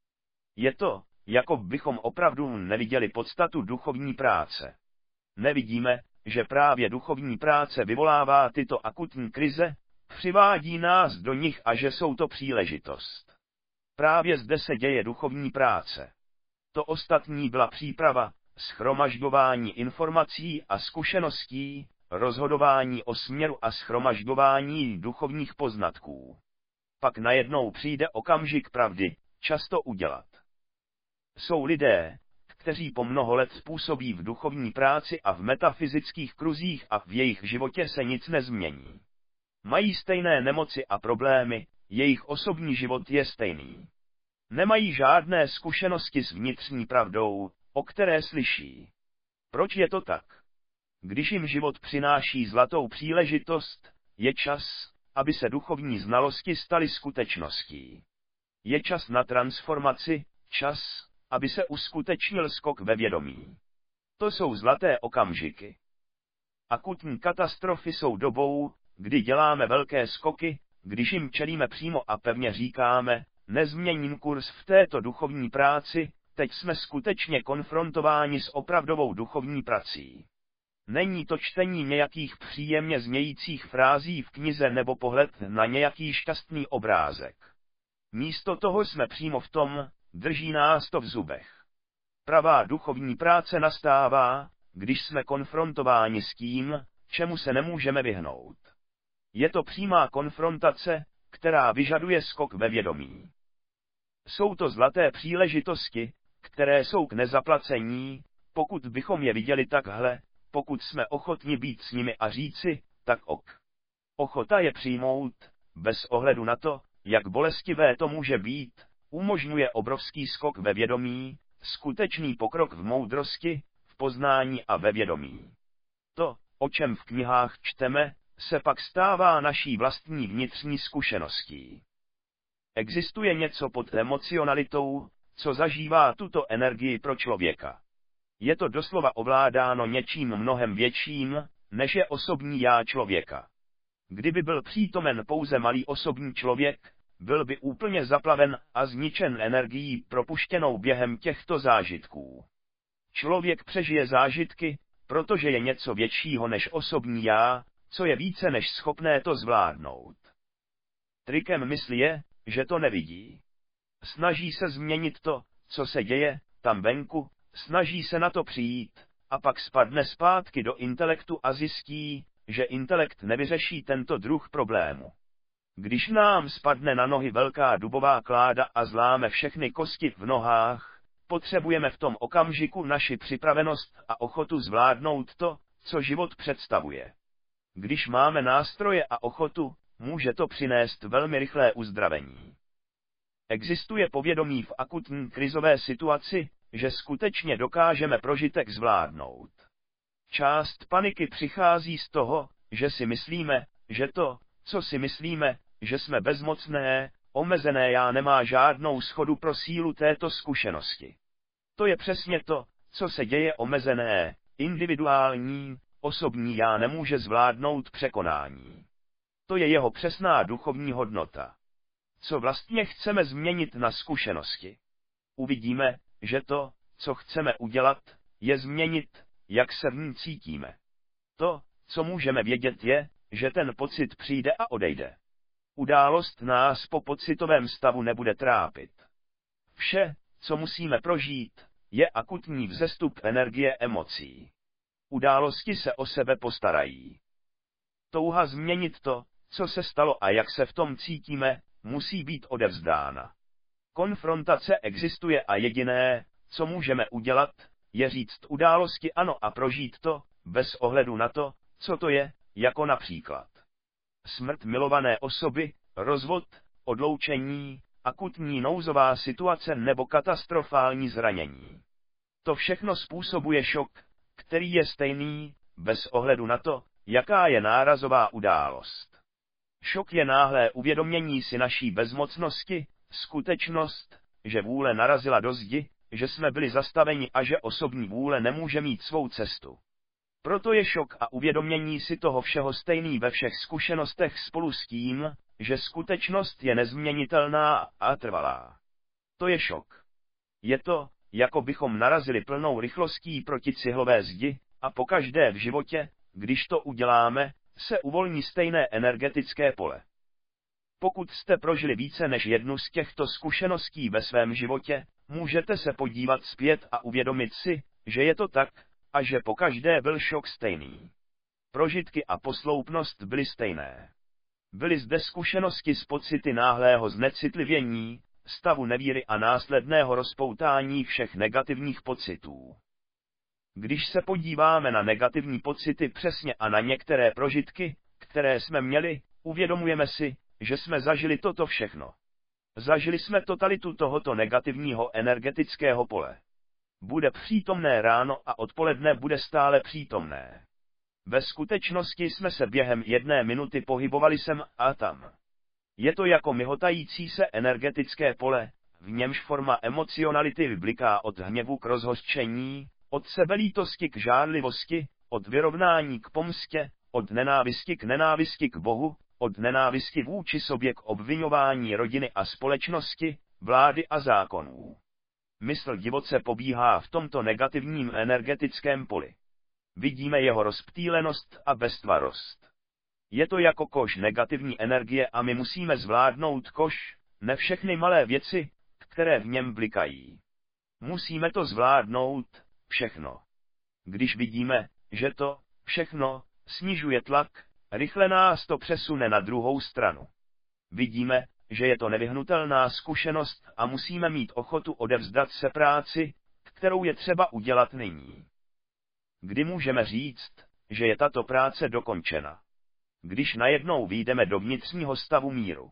Je to, jako bychom opravdu neviděli podstatu duchovní práce. Nevidíme, že právě duchovní práce vyvolává tyto akutní krize, přivádí nás do nich a že jsou to příležitost. Právě zde se děje duchovní práce. To ostatní byla příprava, shromažďování informací a zkušeností, rozhodování o směru a shromažďování duchovních poznatků. Pak najednou přijde okamžik pravdy, čas to udělat. Jsou lidé, kteří po mnoho let působí v duchovní práci a v metafyzických kruzích a v jejich životě se nic nezmění. Mají stejné nemoci a problémy, jejich osobní život je stejný. Nemají žádné zkušenosti s vnitřní pravdou, o které slyší. Proč je to tak? Když jim život přináší zlatou příležitost, je čas, aby se duchovní znalosti staly skutečností. Je čas na transformaci, čas, aby se uskutečnil skok ve vědomí. To jsou zlaté okamžiky. Akutní katastrofy jsou dobou, kdy děláme velké skoky, když jim čelíme přímo a pevně říkáme, nezměním kurz v této duchovní práci, teď jsme skutečně konfrontováni s opravdovou duchovní prací. Není to čtení nějakých příjemně znějících frází v knize nebo pohled na nějaký šťastný obrázek. Místo toho jsme přímo v tom, drží nás to v zubech. Pravá duchovní práce nastává, když jsme konfrontováni s tím, čemu se nemůžeme vyhnout. Je to přímá konfrontace, která vyžaduje skok ve vědomí. Jsou to zlaté příležitosti, které jsou k nezaplacení, pokud bychom je viděli takhle, pokud jsme ochotni být s nimi a říci, tak ok. Ochota je přijmout, bez ohledu na to, jak bolestivé to může být, umožňuje obrovský skok ve vědomí, skutečný pokrok v moudrosti, v poznání a ve vědomí. To, o čem v knihách čteme, se pak stává naší vlastní vnitřní zkušeností. Existuje něco pod emocionalitou, co zažívá tuto energii pro člověka. Je to doslova ovládáno něčím mnohem větším, než je osobní já člověka. Kdyby byl přítomen pouze malý osobní člověk, byl by úplně zaplaven a zničen energií propuštěnou během těchto zážitků. Člověk přežije zážitky, protože je něco většího než osobní já, co je více než schopné to zvládnout. Trikem mysli je, že to nevidí. Snaží se změnit to, co se děje, tam venku, snaží se na to přijít, a pak spadne zpátky do intelektu a zjistí, že intelekt nevyřeší tento druh problému. Když nám spadne na nohy velká dubová kláda a zláme všechny kosti v nohách, potřebujeme v tom okamžiku naši připravenost a ochotu zvládnout to, co život představuje. Když máme nástroje a ochotu, může to přinést velmi rychlé uzdravení. Existuje povědomí v akutní krizové situaci, že skutečně dokážeme prožitek zvládnout. Část paniky přichází z toho, že si myslíme, že to, co si myslíme, že jsme bezmocné, omezené já nemá žádnou schodu pro sílu této zkušenosti. To je přesně to, co se děje omezené, individuální, osobní já nemůže zvládnout překonání. To je jeho přesná duchovní hodnota. Co vlastně chceme změnit na zkušenosti? Uvidíme, že to, co chceme udělat, je změnit, jak se v ní cítíme. To, co můžeme vědět je, že ten pocit přijde a odejde. Událost nás po pocitovém stavu nebude trápit. Vše, co musíme prožít, je akutní vzestup energie emocí. Události se o sebe postarají. Touha změnit to, co se stalo a jak se v tom cítíme, musí být odevzdána. Konfrontace existuje a jediné, co můžeme udělat, je říct události ano a prožít to, bez ohledu na to, co to je, jako například smrt milované osoby, rozvod, odloučení, akutní nouzová situace nebo katastrofální zranění. To všechno způsobuje šok, který je stejný, bez ohledu na to, jaká je nárazová událost. Šok je náhlé uvědomění si naší bezmocnosti, skutečnost, že vůle narazila do zdi, že jsme byli zastaveni a že osobní vůle nemůže mít svou cestu. Proto je šok a uvědomění si toho všeho stejný ve všech zkušenostech spolu s tím, že skutečnost je nezměnitelná a trvalá. To je šok. Je to, jako bychom narazili plnou rychlostí proti cihlové zdi, a pokaždé v životě, když to uděláme, se uvolní stejné energetické pole. Pokud jste prožili více než jednu z těchto zkušeností ve svém životě, můžete se podívat zpět a uvědomit si, že je to tak, a že pokaždé byl šok stejný. Prožitky a posloupnost byly stejné. Byly zde zkušenosti s pocity náhlého znecitlivění, stavu nevíry a následného rozpoutání všech negativních pocitů. Když se podíváme na negativní pocity přesně a na některé prožitky, které jsme měli, uvědomujeme si, že jsme zažili toto všechno. Zažili jsme totalitu tohoto negativního energetického pole. Bude přítomné ráno a odpoledne bude stále přítomné. Ve skutečnosti jsme se během 1 minuty pohybovali sem a tam. Je to jako myhotající se energetické pole, v němž forma emocionality vybliká od hněvu k rozhořčení, od sebelítosti k žárlivosti, od vyrovnání k pomstě, od nenávisti k Bohu, od nenávisti vůči sobě k obviňování rodiny a společnosti, vlády a zákonů. Mysl divoce pobíhá v tomto negativním energetickém poli. Vidíme jeho rozptýlenost a beztvarost. Je to jako koš negativní energie a my musíme zvládnout koš, ne všechny malé věci, které v něm blikají. Musíme to zvládnout, všechno. Když vidíme, že to, všechno, snižuje tlak, rychle nás to přesune na druhou stranu. Vidíme, že je to nevyhnutelná zkušenost a musíme mít ochotu odevzdat se práci, kterou je třeba udělat nyní. Kdy můžeme říct, že je tato práce dokončena? Když najednou vyjdeme do vnitřního stavu míru.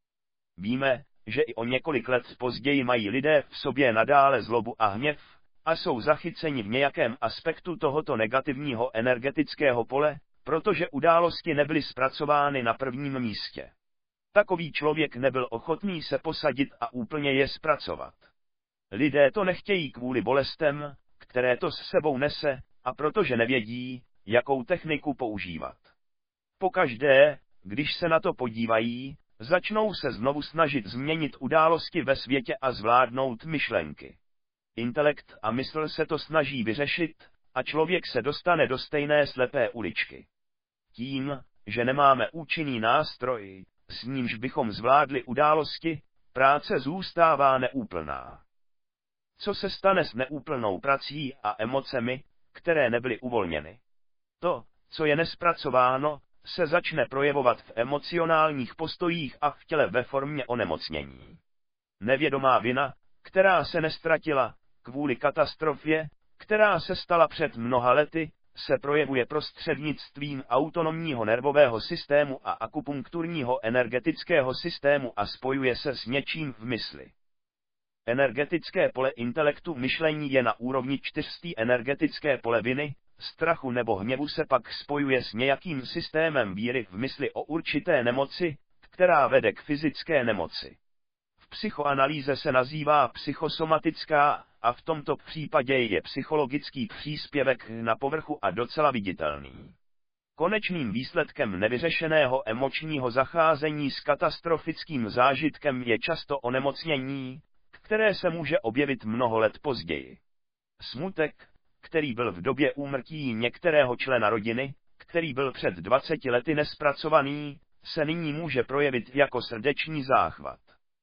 Víme, že i o několik let později mají lidé v sobě nadále zlobu a hněv, a jsou zachyceni v nějakém aspektu tohoto negativního energetického pole, protože události nebyly zpracovány na prvním místě. Takový člověk nebyl ochotný se posadit a úplně je zpracovat. Lidé to nechtějí kvůli bolestem, které to s sebou nese, a protože nevědí, jakou techniku používat. Pokaždé, když se na to podívají, začnou se znovu snažit změnit události ve světě a zvládnout myšlenky. Intelekt a mysl se to snaží vyřešit, a člověk se dostane do stejné slepé uličky. Tím, že nemáme účinný nástroj, s nímž bychom zvládli události, práce zůstává neúplná. Co se stane s neúplnou prací a emocemi, které nebyly uvolněny? To, co je nespracováno, se začne projevovat v emocionálních postojích a v těle ve formě onemocnění. Nevědomá vina, která se nestratila, kvůli katastrofě, která se stala před mnoha lety, se projevuje prostřednictvím autonomního nervového systému a akupunkturního energetického systému a spojuje se s něčím v mysli. Energetické pole intelektu myšlení je na úrovni 4. Energetické pole viny, strachu nebo hněvu se pak spojuje s nějakým systémem víry v mysli o určité nemoci, která vede k fyzické nemoci. V psychoanalýze se nazývá psychosomatická, a v tomto případě je psychologický příspěvek na povrchu a docela viditelný. Konečným výsledkem nevyřešeného emočního zacházení s katastrofickým zážitkem je často onemocnění, které se může objevit mnoho let později. Smutek, který byl v době úmrtí některého člena rodiny, který byl před 20 lety nespracovaný, se nyní může projevit jako srdeční záchvat.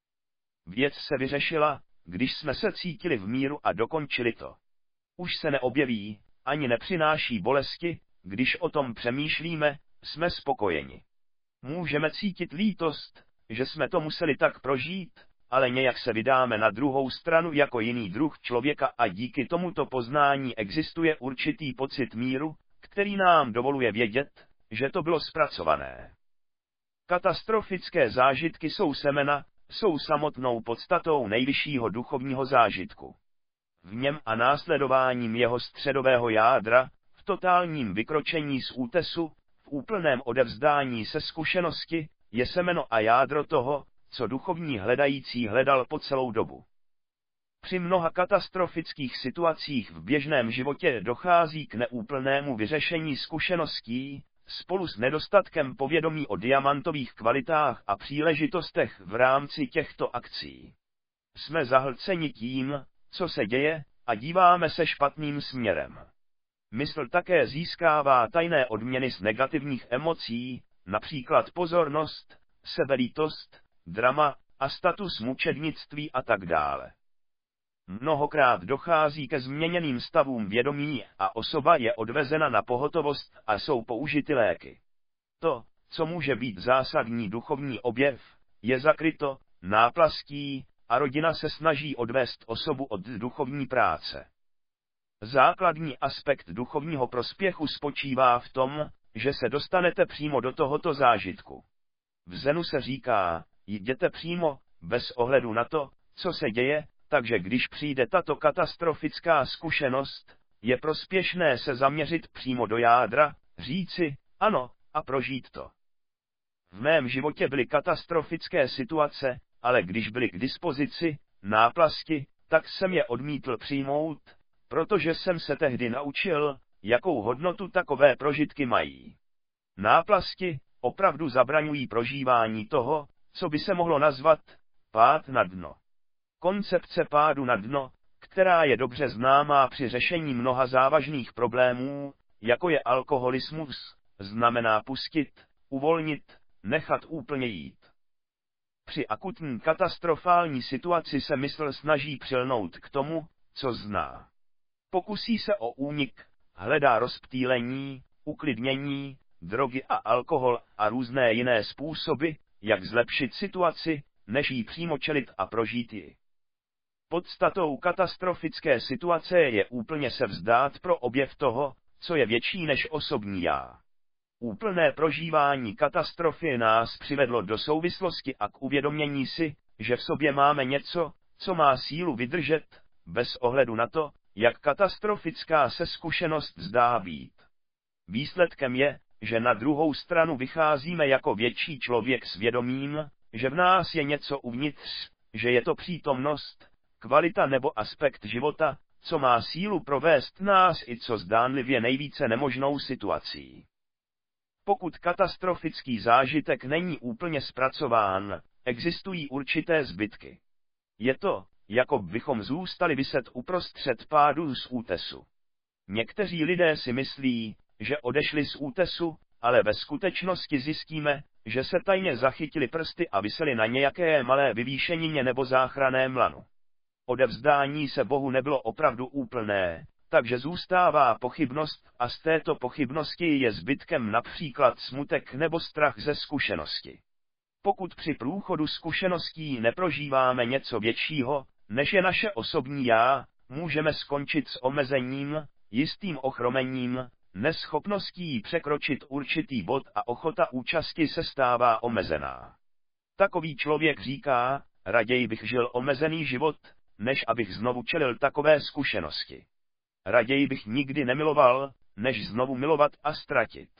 Věc se vyřešila, když jsme se cítili v míru a dokončili to. Už se neobjeví, ani nepřináší bolesti, když o tom přemýšlíme, jsme spokojeni. Můžeme cítit lítost, že jsme to museli tak prožít, ale nějak se vydáme na druhou stranu jako jiný druh člověka a díky tomuto poznání existuje určitý pocit míru, který nám dovoluje vědět, že to bylo zpracované. Katastrofické zážitky jsou semena, jsou samotnou podstatou nejvyššího duchovního zážitku. V něm a následováním jeho středového jádra, v totálním vykročení z útesu, v úplném odevzdání se zkušenosti, je semeno a jádro toho, co duchovní hledající hledal po celou dobu. Při mnoha katastrofických situacích v běžném životě dochází k neúplnému vyřešení zkušeností, spolu s nedostatkem povědomí o diamantových kvalitách a příležitostech v rámci těchto akcí. Jsme zahlceni tím, co se děje, a díváme se špatným směrem. Mysl také získává tajné odměny z negativních emocí, například pozornost, sebelítost, drama a status mučednictví a tak dále. Mnohokrát dochází ke změněným stavům vědomí a osoba je odvezena na pohotovost a jsou použity léky. To, co může být zásadní duchovní objev, je zakryto, náplastí, a rodina se snaží odvést osobu od duchovní práce. Základní aspekt duchovního prospěchu spočívá v tom, že se dostanete přímo do tohoto zážitku. V Zenu se říká, jděte přímo, bez ohledu na to, co se děje, takže když přijde tato katastrofická zkušenost, je prospěšné se zaměřit přímo do jádra, říci, ano, a prožít to. V mém životě byly katastrofické situace, ale když byly k dispozici náplasti, tak jsem je odmítl přijmout, protože jsem se tehdy naučil, jakou hodnotu takové prožitky mají. Náplasti opravdu zabraňují prožívání toho, co by se mohlo nazvat pád na dno. Koncepce pádu na dno, která je dobře známá při řešení mnoha závažných problémů, jako je alkoholismus, znamená pustit, uvolnit, nechat úplně jít. Při akutní katastrofální situaci se mysl snaží přilnout k tomu, co zná. Pokusí se o únik, hledá rozptýlení, uklidnění, drogy a alkohol a různé jiné způsoby, jak zlepšit situaci, než jí přímo čelit a prožít ji. Podstatou katastrofické situace je úplně se vzdát pro objev toho, co je větší než osobní já. Úplné prožívání katastrofy nás přivedlo do souvislosti a k uvědomění si, že v sobě máme něco, co má sílu vydržet, bez ohledu na to, jak katastrofická se zkušenost zdá být. Výsledkem je, že na druhou stranu vycházíme jako větší člověk s vědomím, že v nás je něco uvnitř, že je to přítomnost, kvalita nebo aspekt života, co má sílu provést nás i co zdánlivě nejvíce nemožnou situací. Pokud katastrofický zážitek není úplně zpracován, existují určité zbytky. Je to, jako bychom zůstali viset uprostřed pádu z útesu. Někteří lidé si myslí, že odešli z útesu, ale ve skutečnosti zjistíme, že se tajně zachytili prsty a viseli na nějaké malé vyvýšenině nebo záchranném lanu. Odevzdání se Bohu nebylo opravdu úplné, takže zůstává pochybnost a z této pochybnosti je zbytkem například smutek nebo strach ze zkušenosti. Pokud při průchodu zkušeností neprožíváme něco většího, než je naše osobní já, můžeme skončit s omezením, jistým ochromením, neschopností překročit určitý bod a ochota účasti se stává omezená. Takový člověk říká, raději bych žil omezený život, než abych znovu čelil takové zkušenosti. Raději bych nikdy nemiloval, než znovu milovat a ztratit.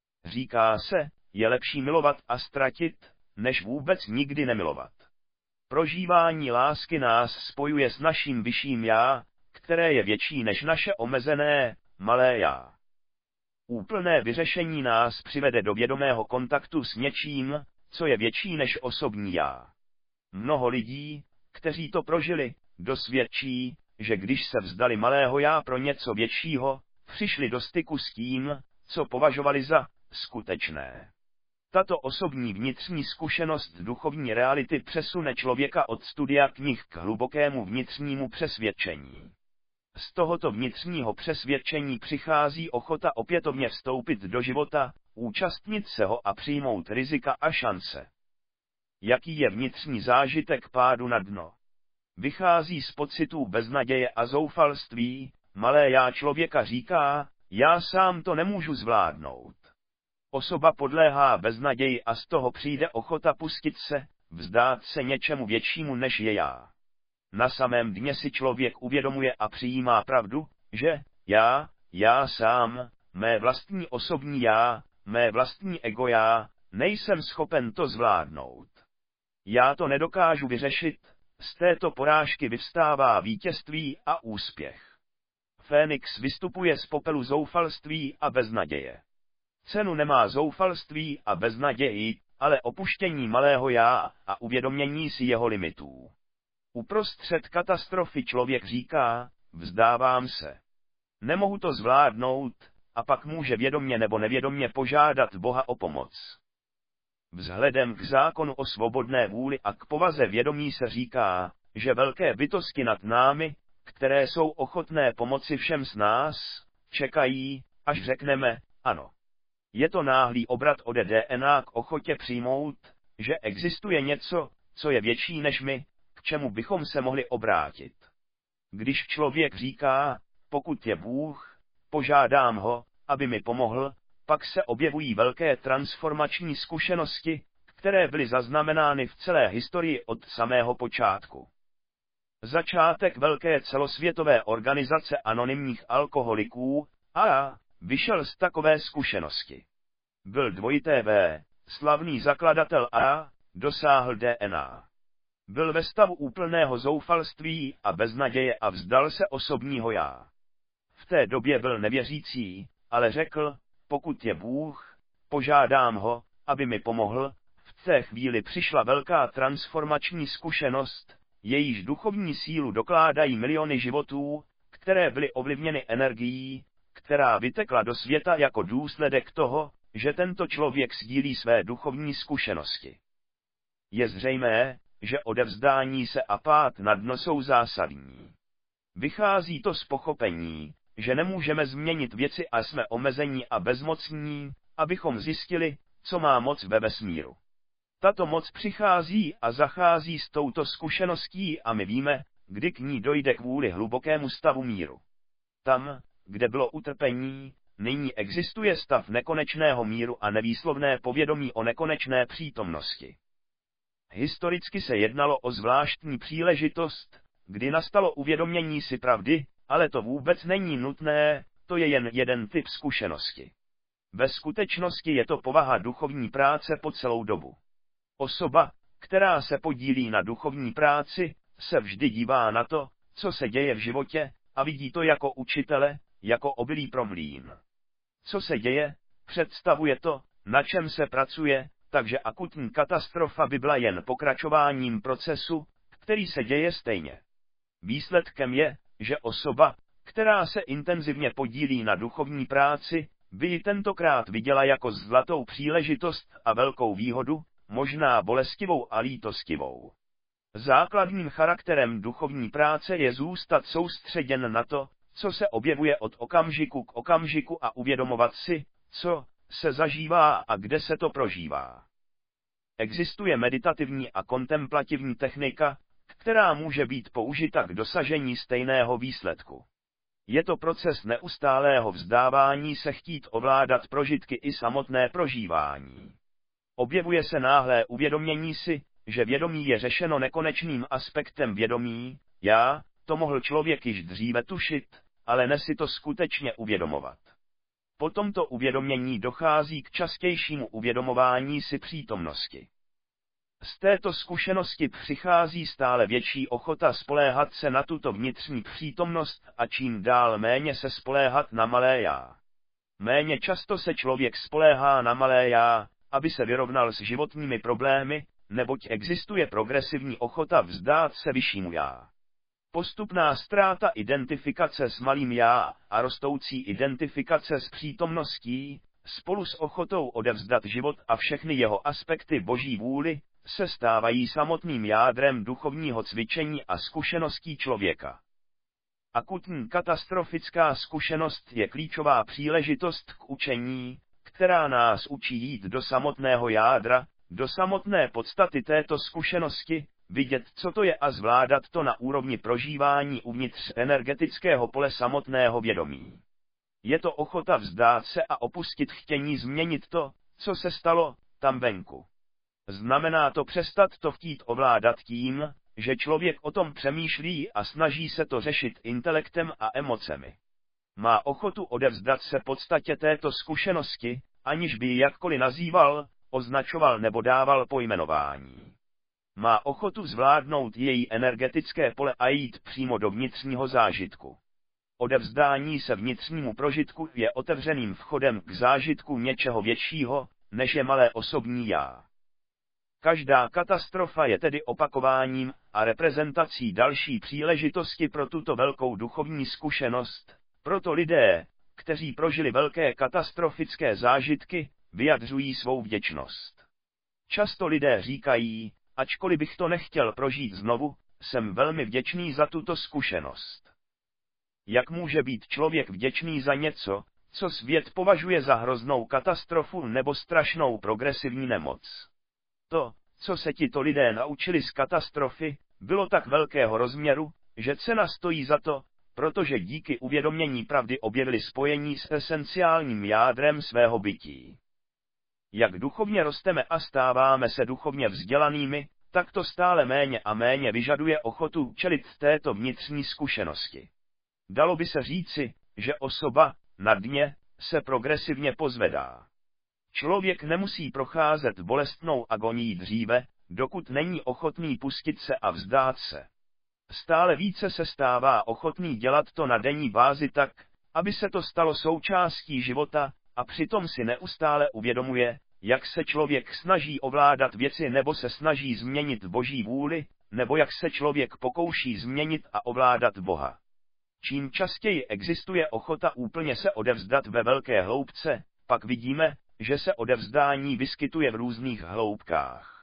Říká se, je lepší milovat a ztratit, než vůbec nikdy nemilovat. Prožívání lásky nás spojuje s naším vyšším já, které je větší než naše omezené, malé já. Úplné vyřešení nás přivede do vědomého kontaktu s něčím, co je větší než osobní já. Mnoho lidí, kteří to prožili, dosvědčí, že když se vzdali malého já pro něco většího, přišli do styku s tím, co považovali za skutečné. Tato osobní vnitřní zkušenost duchovní reality přesune člověka od studia knih k hlubokému vnitřnímu přesvědčení. Z tohoto vnitřního přesvědčení přichází ochota opětovně vstoupit do života, účastnit se ho a přijmout rizika a šance. Jaký je vnitřní zážitek pádu na dno? Vychází z pocitů beznaděje a zoufalství, malé já člověka říká, já sám to nemůžu zvládnout. Osoba podléhá beznaději a z toho přijde ochota pustit se, vzdát se něčemu většímu než je já. Na samém dně si člověk uvědomuje a přijímá pravdu, že já sám, mé vlastní osobní já, mé vlastní ego já, Nejsem schopen to zvládnout. Já to nedokážu vyřešit, z této porážky vyvstává vítězství a úspěch. Fénix vystupuje z popelu zoufalství a beznaděje. Cenu nemá zoufalství a beznaději, ale opuštění malého já a uvědomění si jeho limitů. Uprostřed katastrofy člověk říká, vzdávám se. Nemohu to zvládnout, a pak může vědomě nebo nevědomě požádat Boha o pomoc. Vzhledem k zákonu o svobodné vůli a k povaze vědomí se říká, že velké bytosti nad námi, které jsou ochotné pomoci všem z nás, čekají, až řekneme ano. Je to náhlý obrat ode DNA k ochotě přijmout, že existuje něco, co je větší než my, k čemu bychom se mohli obrátit. Když člověk říká, pokud je Bůh, požádám ho, aby mi pomohl, pak se objevují velké transformační zkušenosti, které byly zaznamenány v celé historii od samého počátku. Začátek velké celosvětové organizace anonymních alkoholiků AA vyšel z takové zkušenosti. Byl dvojité V, slavný zakladatel AA, dosáhl DNA. Byl ve stavu úplného zoufalství a beznaděje a vzdal se osobního já. V té době byl nevěřící, ale řekl, pokud je Bůh, požádám ho, aby mi pomohl. V té chvíli přišla velká transformační zkušenost, jejíž duchovní sílu dokládají miliony životů, které byly ovlivněny energií, která vytekla do světa jako důsledek toho, že tento člověk sdílí své duchovní zkušenosti. Je zřejmé, že odevzdání se a pád na dno jsou zásadní. Vychází to z pochopení, že nemůžeme změnit věci a jsme omezení a bezmocní, abychom zjistili, co má moc ve vesmíru. Tato moc přichází a zachází s touto zkušeností a my víme, kdy k ní dojde kvůli hlubokému stavu míru. Tam, kde bylo utrpení, nyní existuje stav nekonečného míru a nevýslovné povědomí o nekonečné přítomnosti. Historicky se jednalo o zvláštní příležitost, kdy nastalo uvědomění si pravdy, ale to vůbec není nutné, to je jen jeden typ zkušenosti. Ve skutečnosti je to povaha duchovní práce po celou dobu. Osoba, která se podílí na duchovní práci, se vždy dívá na to, co se děje v životě, a vidí to jako učitele, jako obilí pro mlýn. Co se děje, představuje to, na čem se pracuje, takže akutní katastrofa by byla jen pokračováním procesu, který se děje stejně. Výsledkem je, že osoba, která se intenzivně podílí na duchovní práci, by ji tentokrát viděla jako zlatou příležitost a velkou výhodu, možná bolestivou a lítostivou. Základním charakterem duchovní práce je zůstat soustředěn na to, co se objevuje od okamžiku k okamžiku a uvědomovat si, co se zažívá a kde se to prožívá. Existuje meditativní a kontemplativní technika, která může být použita k dosažení stejného výsledku. Je to proces neustálého vzdávání se chtít ovládat prožitky i samotné prožívání. Objevuje se náhlé uvědomění si, že vědomí je řešeno nekonečným aspektem vědomí, já, to mohl člověk již dříve tušit, ale ne si to skutečně uvědomovat. Po tomto uvědomění dochází k častějšímu uvědomování si přítomnosti. Z této zkušenosti přichází stále větší ochota spoléhat se na tuto vnitřní přítomnost a čím dál méně se spoléhat na malé já. Méně často se člověk spoléhá na malé já, aby se vyrovnal s životními problémy, neboť existuje progresivní ochota vzdát se vyššímu já. Postupná ztráta identifikace s malým já a rostoucí identifikace s přítomností, spolu s ochotou odevzdat život a všechny jeho aspekty boží vůli, se stávají samotným jádrem duchovního cvičení a zkušeností člověka. Akutní katastrofická zkušenost je klíčová příležitost k učení, která nás učí jít do samotného jádra, do samotné podstaty této zkušenosti, vidět, co to je a zvládat to na úrovni prožívání uvnitř energetického pole samotného vědomí. Je to ochota vzdát se a opustit chtění změnit to, co se stalo, tam venku. Znamená to přestat to chtít ovládat tím, že člověk o tom přemýšlí a snaží se to řešit intelektem a emocemi. Má ochotu odevzdat se podstatě této zkušenosti, aniž by ji jakkoliv nazýval, označoval nebo dával pojmenování. Má ochotu zvládnout její energetické pole a jít přímo do vnitřního zážitku. Odevzdání se vnitřnímu prožitku je otevřeným vchodem k zážitku něčeho většího, než je malé osobní já. Každá katastrofa je tedy opakováním a reprezentací další příležitosti pro tuto velkou duchovní zkušenost, proto lidé, kteří prožili velké katastrofické zážitky, vyjadřují svou vděčnost. Často lidé říkají, ačkoliv bych to nechtěl prožít znovu, jsem velmi vděčný za tuto zkušenost. Jak může být člověk vděčný za něco, co svět považuje za hroznou katastrofu nebo strašnou progresivní nemoc? To, co se tito lidé naučili z katastrofy, bylo tak velkého rozměru, že cena stojí za to, protože díky uvědomění pravdy objevili spojení s esenciálním jádrem svého bytí. Jak duchovně rosteme a stáváme se duchovně vzdělanými, tak to stále méně a méně vyžaduje ochotu čelit této vnitřní zkušenosti. Dalo by se říci, že osoba na dně se progresivně pozvedá. Člověk nemusí procházet bolestnou agonií dříve, dokud není ochotný pustit se a vzdát se. Stále více se stává ochotný dělat to na denní bázi tak, aby se to stalo součástí života, a přitom si neustále uvědomuje, jak se člověk snaží ovládat věci nebo se snaží změnit Boží vůli, nebo jak se člověk pokouší změnit a ovládat Boha. Čím častěji existuje ochota úplně se odevzdat ve velké hloubce, pak vidíme, že se odevzdání vyskytuje v různých hloubkách.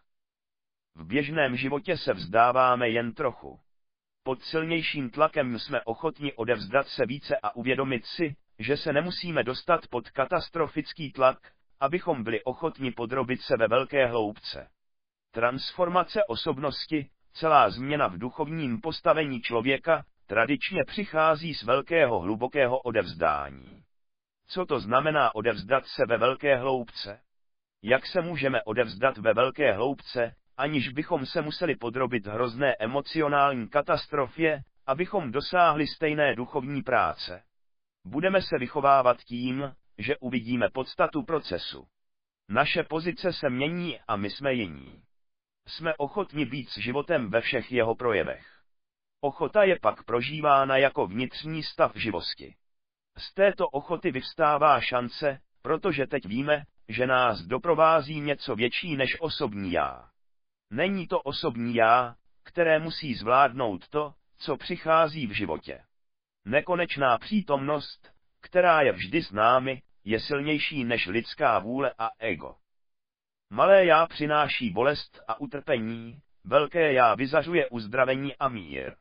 V běžném životě se vzdáváme jen trochu. Pod silnějším tlakem jsme ochotni odevzdat se více a uvědomit si, že se nemusíme dostat pod katastrofický tlak, abychom byli ochotni podrobit se ve velké hloubce. Transformace osobnosti, celá změna v duchovním postavení člověka, tradičně přichází z velkého hlubokého odevzdání. Co to znamená odevzdat se ve velké hloubce? Jak se můžeme odevzdat ve velké hloubce, aniž bychom se museli podrobit hrozné emocionální katastrofě, abychom dosáhli stejné duchovní práce? Budeme se vychovávat tím, že uvidíme podstatu procesu. Naše pozice se mění a my jsme jiní. Jsme ochotni být s životem ve všech jeho projevech. Ochota je pak prožívána jako vnitřní stav živosti. Z této ochoty vyvstává šance, protože teď víme, že nás doprovází něco větší než osobní já. Není to osobní já, které musí zvládnout to, co přichází v životě. Nekonečná přítomnost, která je vždy s námi, je silnější než lidská vůle a ego. Malé já přináší bolest a utrpení, velké já vyzařuje uzdravení a mír.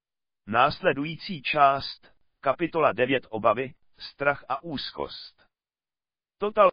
Následující část, kapitola 9 obavy, strach a úzkost. Total